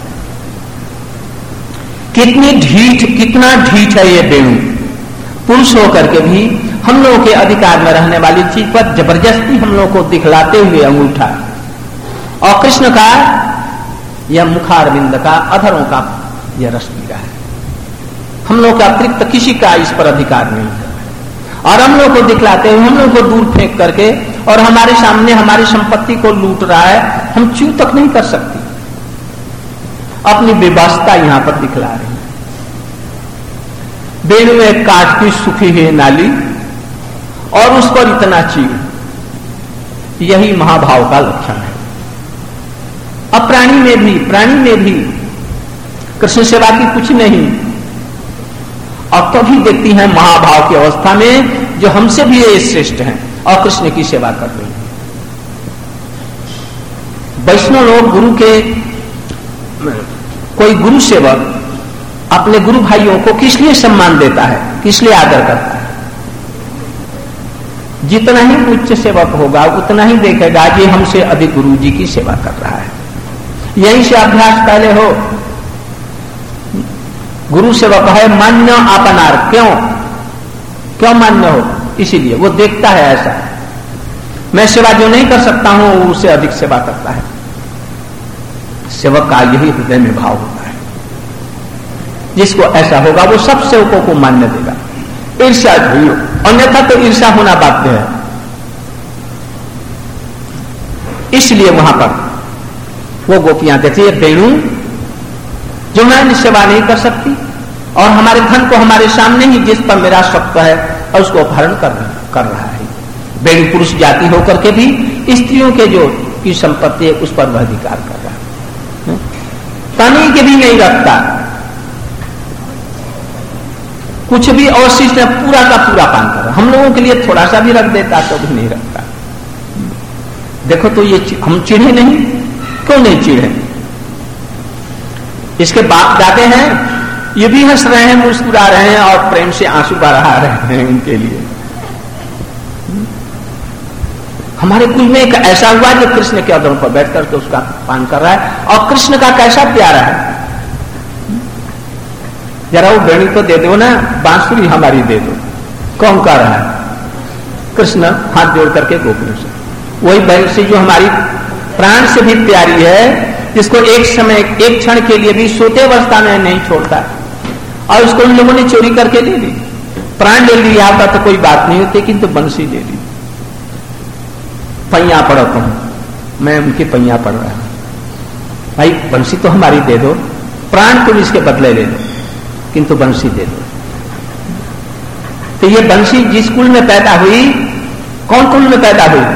[SPEAKER 2] कितनी ढीठ, कितना ढीठ है ये वेणु। पुरुष होकर के भी हम लोगों के अधिकार में रहने वाली चीज पर जबरदस्ती हम लोगों को दिखलाते हुए अंगूठा, और कृष्ण का यह मुखारविंद का, अधरों का यह रस पी रहा है। हम लोग का अतिरिक्त किसी का इस पर अधिकार नहीं है, और हम लोग को दिखलाते हुए हम लोग को दूर फेंक करके, और हमारे सामने हमारी संपत्ति को लूट रहा है। हम चू तक नहीं कर सकती, अपनी व्यवस्था यहां पर दिखला रहे हैं। वेणु में काठ की सूखी हुई नाली, और उस पर इतना चीड़, यही महाभाव का लक्षण है। अब प्राणी में भी कृष्ण सेवा की कुछ नहीं, और तभी देखती हैं महाभाव की अवस्था में जो हमसे भी ये श्रेष्ठ हैं और कृष्ण की सेवा कर रही हैं। वैष्णव लोग गुरु के कोई गुरु सेवक अपने गुरु भाइयों को किस लिए सम्मान देता है, किस लिए आदर करता है? जितना ही उच्च सेवक होगा उतना ही देखेगा कि हमसे अधिक गुरु जी की सेवा कर रहा है। यहीं से अभ्यास पहले हो। गुरु सेवक है मान्य अपनार, क्यों मान्य हो? इसीलिए वो देखता है ऐसा, मैं सेवा जो नहीं कर सकता हूं उससे अधिक सेवा करता है। सेवक का यही हृदय में भाव होता है। जिसको ऐसा होगा वो सब सेवकों को मान्य देगा। ईर्ष्या भूलो, अन्यथा तो ईर्ष्या होना बाध्य है। इसलिए वहां पर वो गोपियां कहती है, बेणु जो मैं सेवा नहीं कर सकती और हमारे धन को हमारे सामने ही जिस पर मेरा शब्द है और उसको अपहरण कर रहा है। बेणु पुरुष जाति होकर के भी स्त्रियों के जो की संपत्ति है उस पर वह अधिकार कर रहा है। पानी के भी नहीं रखता, कुछ भी अवशिष्ट पूरा का पूरा पान कर रहा। हम लोगों के लिए थोड़ा सा भी रख देता तो भी नहीं रखता। देखो तो ये हम चिढ़े नहीं, क्यों नहीं चिढ़े? इसके बाप जाते हैं, ये भी हंस रहे हैं, मुस्कुरा रहे हैं और प्रेम से आंसू बहा रहे हैं उनके लिए। हमारे कुल में एक ऐसा हुआ जो कृष्ण के अदरों पर बैठ करके उसका पान कर रहा है और कृष्ण का कैसा प्यारा है। जरा वो बेणी तो दे दो ना, बांसुरी हमारी दे दो। कौन कर रहा है? कृष्ण हाथ जोड़ करके गोपियों से। वही बंसी जो हमारी प्राण से भी प्यारी है, जिसको एक समय एक क्षण के लिए भी सोते अवस्था में नहीं छोड़ता, और उसको उन लोगों ने चोरी करके ले ली। प्राण ले लिया होता तो कोई बात नहीं होती, किंतु बंसी ले ली। पैया पड़ो तुम, मैं उनकी पैया पड़ रहा हूं। भाई बंसी तो हमारी दे दो, प्राण तुम इसके बदले ले लो, किंतु बंसी दे दो। तो ये बंसी जिस कुल में पैदा हुई, कौन कुल में पैदा हुई?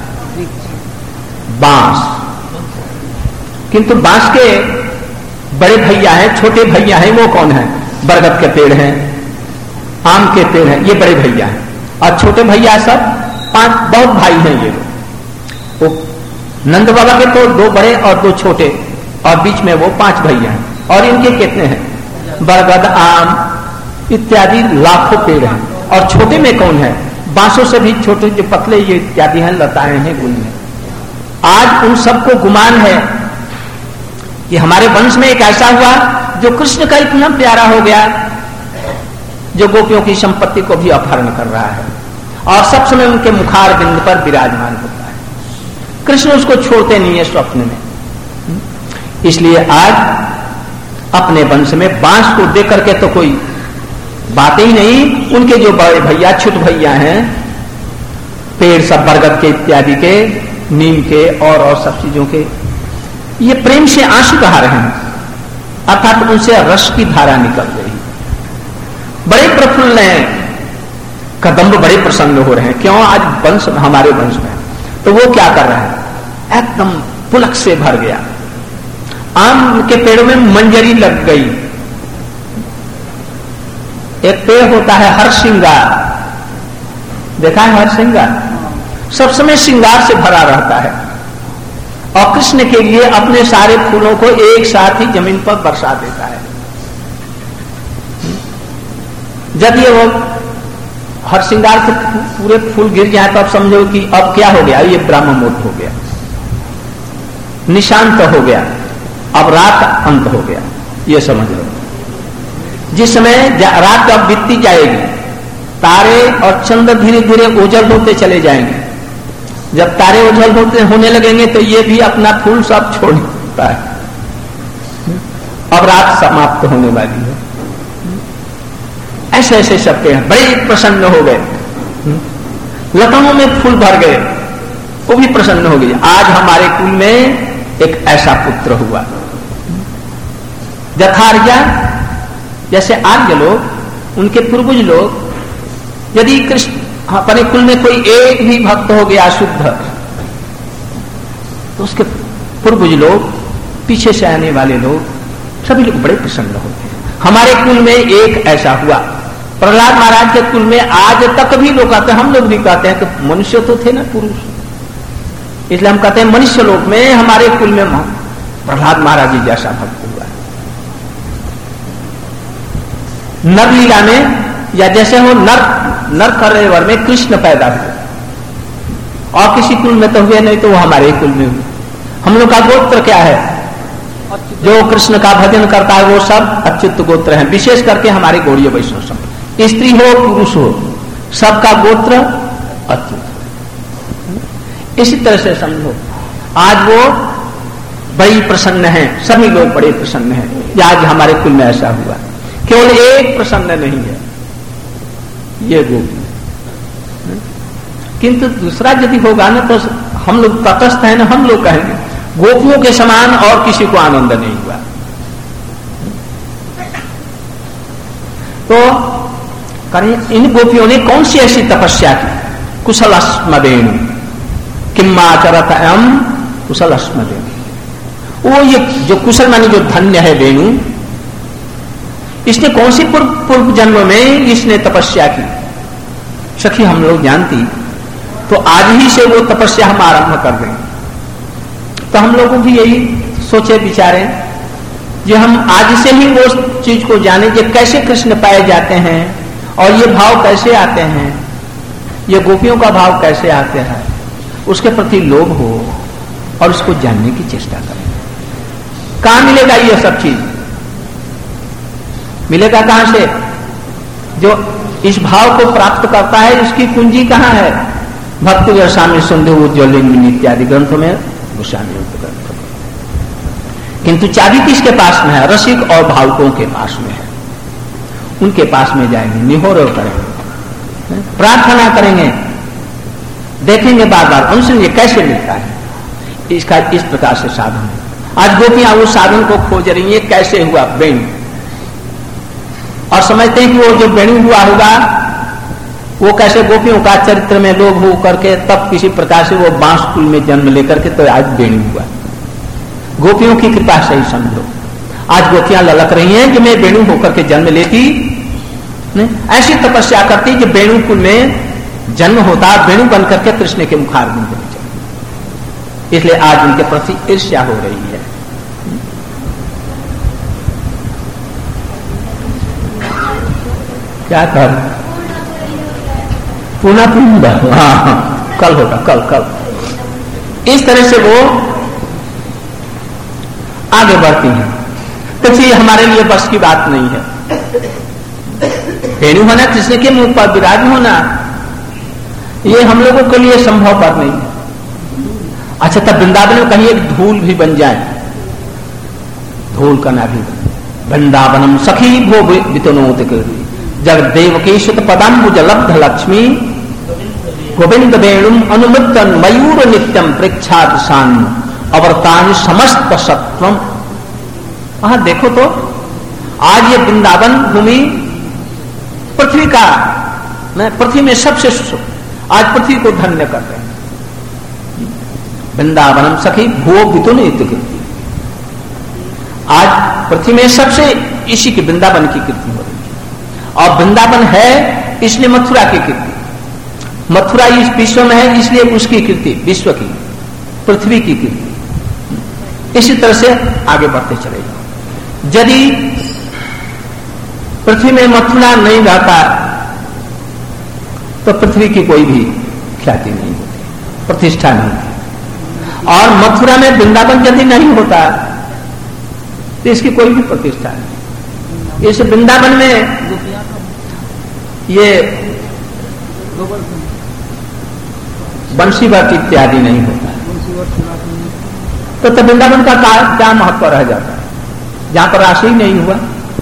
[SPEAKER 2] बांस। किंतु बांस के बड़े भैया हैं, छोटे भैया हैं, वो कौन है? बरगद के पेड़ हैं, आम के पेड़ हैं, ये बड़े भैया हैं। और छोटे भैया सब 5 बहुत भाई हैं ये लोग। वो नंद बाबा के तो 2 बड़े और 2 छोटे, और बीच में वो 5 भैया हैं। और इनके कितने हैं? बरगद, आम इत्यादि लाखों पेड़ हैं। और छोटे में कौन है? बांसों से भी छोटे जो पतले ये इत्यादि हैं, लताएं हैं गुल में। आज उन सबको गुमान है कि हमारे वंश में एक ऐसा हुआ जो कृष्ण का इतना प्यारा हो गया, जो गोपियों की संपत्ति को भी अपहरण कर रहा है और सब समय उनके मुखार बिंद पर विराजमान होता है। कृष्ण उसको छोड़ते नहीं है स्वप्न में। इसलिए आज अपने वंश में बांस को देख करके तो कोई बात ही नहीं। उनके जो बड़े भैया, छोटे भैया हैं, पेड़ सब बरगद के इत्यादि के, नीम के और सब चीजों के, ये प्रेम से आंसू बहा रहे हैं, अर्थात उनसे रस की धारा निकल रही। बड़े प्रफुल्ल हैं, कदम्ब बड़े प्रसन्न हो रहे हैं। क्यों? आज वंश हमारे वंश में। तो वो क्या कर रहा है? एकदम पुलक से भर गया। आम के पेड़ों में मंजरी लग गई। एक पेड़ होता है हरसिंगार, देखा है हरसिंगार? सब समय श्रृंगार से भरा रहता है और कृष्ण के लिए अपने सारे फूलों को एक साथ ही जमीन पर बरसा देता है। जब ये वो हर श्रृंगार के पूरे फूल गिर जाए तो अब समझो कि अब क्या हो गया, ये ब्रह्म मुहूर्त हो गया, निशांत हो गया, अब रात अंत हो गया, ये समझ लो। जिस समय रात अब बीतती जाएगी, तारे और चंद्र धीरे धीरे ओझल होते चले जाएंगे। जब तारे ओझल होने लगेंगे तो ये भी अपना फूल सब छोड़ देता है। अब रात समाप्त होने वाली है। ऐसे ऐसे सबके हैं, बड़े प्रसन्न हो गए, लताओं में फूल भर गए, वो भी प्रसन्न हो गई। आज हमारे कुल में एक ऐसा पुत्र हुआ। जथार्या, जैसे आर्य लोग, उनके पूर्वज लोग, यदि कृष्ण अपने कुल में कोई एक भी भक्त हो गया शुद्ध, तो उसके पूर्वज लोग, पीछे से आने वाले लोग, सभी लोग बड़े प्रसन्न होते हैं। हमारे कुल में एक ऐसा हुआ। प्रहलाद महाराज के कुल में आज तक भी लोग कहते हैं, हम लोग भी कहते हैं कि मनुष्य तो थे ना पुरुष, इसलिए हम कहते हैं मनुष्य लोक में हमारे कुल में प्रहलाद महाराज जी जैसा भक्त हुआ। नरलीला में, या जैसे हो नर कलेवर में कृष्ण पैदा हुए और किसी कुल में तो हुए नहीं, तो वो हमारे ही कुल में हुए। हम लोग का गोत्र क्या है? जो कृष्ण का भजन करता है वो सब अच्युत गोत्र है। विशेष करके हमारे गौड़ीय वैष्णव सब, स्त्री हो पुरुष हो, सबका गोत्र अच्युत। इसी तरह से समझो, आज वो बड़ी प्रसन्न है, सभी लोग बड़े प्रसन्न हैं। आज हमारे कुल में ऐसा हुआ, केवल एक प्रसन्न नहीं है, ये गोपी। किंतु दूसरा यदि होगा ना तो हम लोग तटस्थ है ना, हम लोग कहेंगे गोपियों के समान और किसी को आनंद नहीं हुआ। तो करें, इन गोपियों ने कौन सी ऐसी तपस्या की? कुशलस्म वेणु किमाचरत एम कुशलस्म वेणु। वो ये जो कुशल मानी जो धन्य है वेणु, इसने कौन सी पूर्व जन्म में इसने तपस्या की? सखी हम लोग जानती तो आज ही से वो तपस्या हम आरंभ कर देंगे। तो हम लोगों भी यही सोचे विचारे कि हम आज से ही वो चीज को जाने कि कैसे कृष्ण पाए जाते हैं और ये भाव कैसे आते हैं, ये गोपियों का भाव कैसे आते हैं, उसके प्रति लोभ हो और उसको जानने की चेष्टा करें। कहां मिलेगा ये सब चीज? मिलेगा कहां से? जो इस भाव को प्राप्त करता है उसकी कुंजी कहां है? भक्ति रसामि सिंधु उज्ज्वलिनी इत्यादि ग्रंथों में, गोस्वामी ग्रंथों में। किंतु चाबी किसके पास में है? रसिक और भावुकों के पास में है। उनके पास में जाएंगे, निहोर करेंगे, प्रार्थना करेंगे, देखेंगे बार बार, उनसे कैसे मिलता है। इसका इस प्रकार से साधन है। आज गोपियां उस साधन को खोज रही है, कैसे हुआ वेणु, और समझते हैं कि वो जो वेणु हुआ होगा वो कैसे गोपियों का चरित्र में लोग हो करके तब किसी प्रकार से वो बांस कुल में जन्म लेकर के तो आज वेणु हुआ। गोपियों की कृपा से ही समझो, आज गोपियां ललक रही हैं कि मैं वेणु होकर के जन्म लेती, ऐसी तपस्या करती कि वेणु कुल में जन्म होता, वेणु बनकर के कृष्ण के मुखारविंद में चले। इसलिए आज उनके प्रति ईर्ष्या हो रही है। क्या कर पुनः पुनः, हाँ कल होगा, कल इस तरह से वो आगे बढ़ती हैं। तो ये हमारे लिए बस की बात नहीं है। वेणु होना, कृष्ण के मुख पर विराज होना, ये हम लोगों के लिए संभव पर नहीं है। अच्छा, तब वृंदावन में कहीं एक धूल भी बन जाए, धूल का ना भी वृंदावनम सखी भो वितनोत जगदेवकी सुत पदाम्बुज लब्ध लक्ष्मी गोविंद वेणुम अनुमृतन मयूर नित्यम प्रेक्षाद शान अवर्तान समस्त सत्वम। वहां देखो तो आज ये वृंदावन भूमि पृथ्वी का, मैं पृथ्वी में सबसे आज पृथ्वी को धन्य कर रहे हैं। वृंदावनम सखी भो वितुनित, आज पृथ्वी में सबसे इसी की वृंदावन की कीर्ति हो रही है। और वृंदावन है इसलिए मथुरा की कीर्ति, मथुरा इस विश्व में है इसलिए उसकी कीर्ति, विश्व की, पृथ्वी की कीर्ति। इसी तरह से आगे बढ़ते चलेगा। यदि पृथ्वी में मथुरा नहीं रहता तो पृथ्वी की कोई भी ख्याति नहीं होती, प्रतिष्ठा नहीं होती। और मथुरा में वृंदावन यदि नहीं होता तो इसकी कोई भी प्रतिष्ठा नहीं। इस वृंदावन में ये बंशीवट इत्यादि नहीं होता तो वृंदावन का क्या महत्व रह जाता है, जहां पर राशि नहीं हुआ।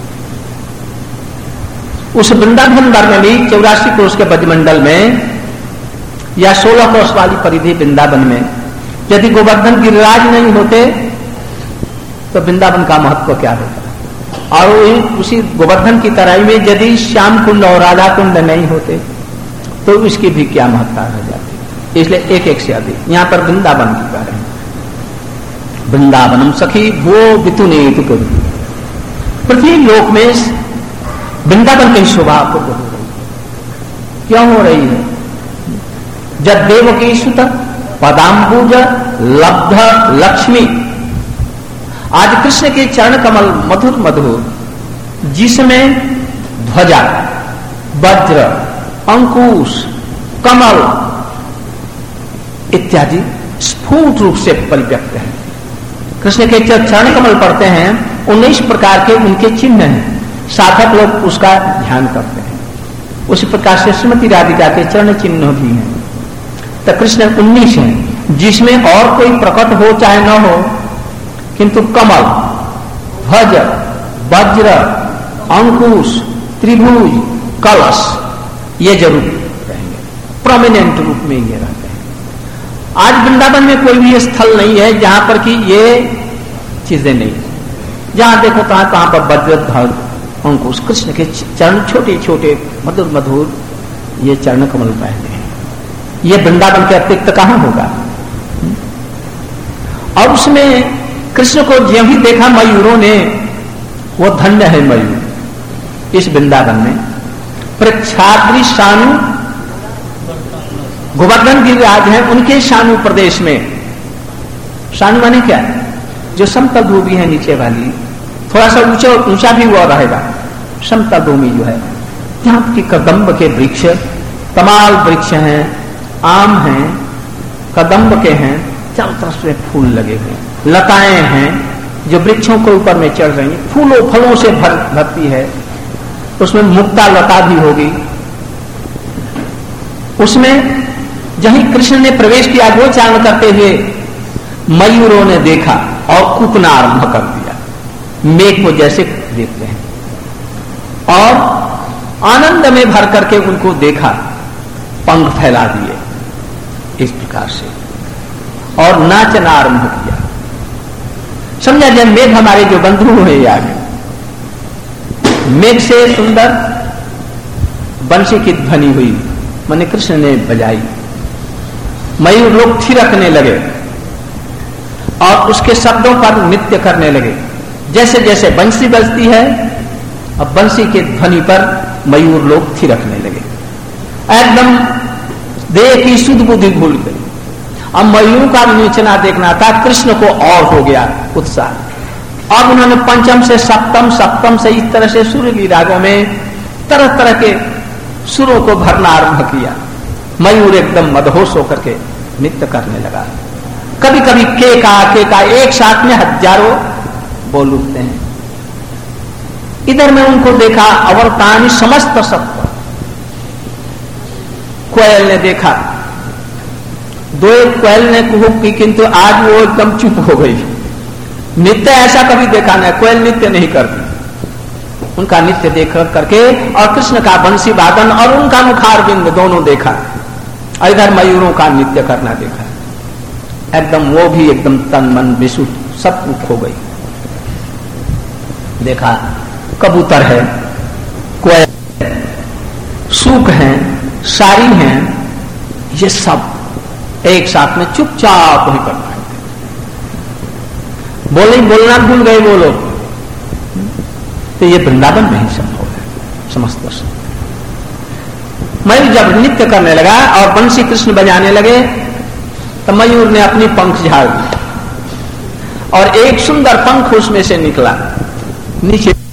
[SPEAKER 2] उस वृंदावन में 84 कोष के ब्रजमंडल में या 16 कोष वाली परिधि वृंदावन में यदि गोवर्धन गिरिराज नहीं होते तो वृंदावन का महत्व क्या होता। और उसी गोवर्धन की तराई में यदि श्याम कुंड और राधा कुंड नहीं होते तो उसकी भी क्या महत्ता रह जाती। इसलिए एक एक से अधिक यहां पर वृंदावन की कह रहे हैं। वृंदावनम सखी भो वितुनेतु पृथ्वी लोक में वृंदावन की शोभा हो रही है। क्यों हो रही है? जब देवकी सुत पदाम्बुज लब्ध लक्ष्मी, आज कृष्ण के चरण कमल मधुर मधुर, जिसमें ध्वजा, वज्र, अंकुश, कमल इत्यादि स्फुट रूप से परिव्यक्त है। कृष्ण के चरण कमल पढ़ते हैं, 19 प्रकार के उनके चिन्ह हैं, साधक लोग उसका ध्यान करते हैं। उसी प्रकार से श्रीमती राधिका के चरण चिन्ह भी हैं। तो कृष्ण 19 हैं, जिसमें और कोई प्रकट हो चाहे न हो, किंतु कमल, ध्वज, वज्र, अंकुश, त्रिभुज, कलश ये जरूर रहेंगे, प्रोमिनेंट रूप में ये रहते हैं। आज वृंदावन में कोई भी स्थल नहीं है जहां पर कि ये चीजें नहीं है। जहां देखो कहां पर वज्र, ध्वज, अंकुश, कृष्ण के चरण छोटे छोटे मधुर मधुर ये चरण कमल पहने हैं। ये वृंदावन के अतिरिक्त कहां होगा? और उसमें कृष्ण को जो भी देखा मयूरों ने, वो धन्य है मयूर इस वृंदावन में। प्रक्षाद्री शानु गोवर्धन गिरिराज हैं, उनके शानु प्रदेश में, शानु माने क्या? जो समतल भूमि है नीचे वाली, थोड़ा सा ऊंचा भी हुआ रहेगा, समतल भूमि जो है, जहां की कदम्ब के वृक्ष, तमाल वृक्ष हैं, आम हैं, कदम्ब के हैं, चारों तरफ से फूल लगे हुए, लताएं हैं जो वृक्षों के ऊपर में चढ़ रही हैं, फूलों फलों से भरती है, उसमें मुक्ता लता भी होगी। उसमें जहीं कृष्ण ने प्रवेश किया, गोचारण करते हुए मयूरों ने देखा और कूकना आरंभ कर दिया, मेघ को जैसे देखते हैं, और आनंद में भर करके उनको देखा, पंख फैला दिए इस प्रकार से, और नाचना आरंभ किया। समझा जब मेघ हमारे जो बंधु हैं आगे, मेघ से सुंदर बंशी की ध्वनि हुई, मैंने कृष्ण ने बजाई, मयूर लोग थिरकने लगे और उसके शब्दों पर नृत्य करने लगे। जैसे जैसे बंसी बजती है, अब बंसी के ध्वनि पर मयूर लोग थिरकने लगे, एकदम देह की शुद्ध बुद्धि भूल गई। अब मयूरों का विवेचना देखना था, कृष्ण को और हो गया उत्साह। अब उन्होंने पंचम से सप्तम, सप्तम से इस तरह से सुरीली रागों में तरह तरह के सुरों को भरना आरंभ किया। मयूर एकदम मदहोश होकर के नृत्य करने लगा। कभी कभी केका एक साथ में हजारों बोल उठते हैं। इधर में उनको देखा, अवर्तानी समस्त सत्व, कोयल ने देखा, दो एक कोयल ने कुहुक की, किंतु आज वो एकदम चुप हो गई। नृत्य ऐसा कभी देखा नहीं, कोयल नृत्य नहीं करती। उनका नृत्य देख करके और कृष्ण का बंसी वादन और उनका मुखारविंद दोनों देखा, इधर मयूरों का नृत्य करना देखा, एकदम वो भी एकदम तन मन विशुद्ध सब कुछ हो गई। देखा कबूतर है, कोयल, सूक हैं, सारी हैं, ये सब एक साथ में चुपचाप नहीं करना है। बोलना भूल गए वो लोग। तो ये वृंदावन में ही संभव है समस्त। मयूर जब नृत्य करने लगा और बंसी कृष्ण बजाने लगे, तो मयूर ने अपनी पंख झाड़ दी और एक सुंदर पंख उसमें से निकला नीचे।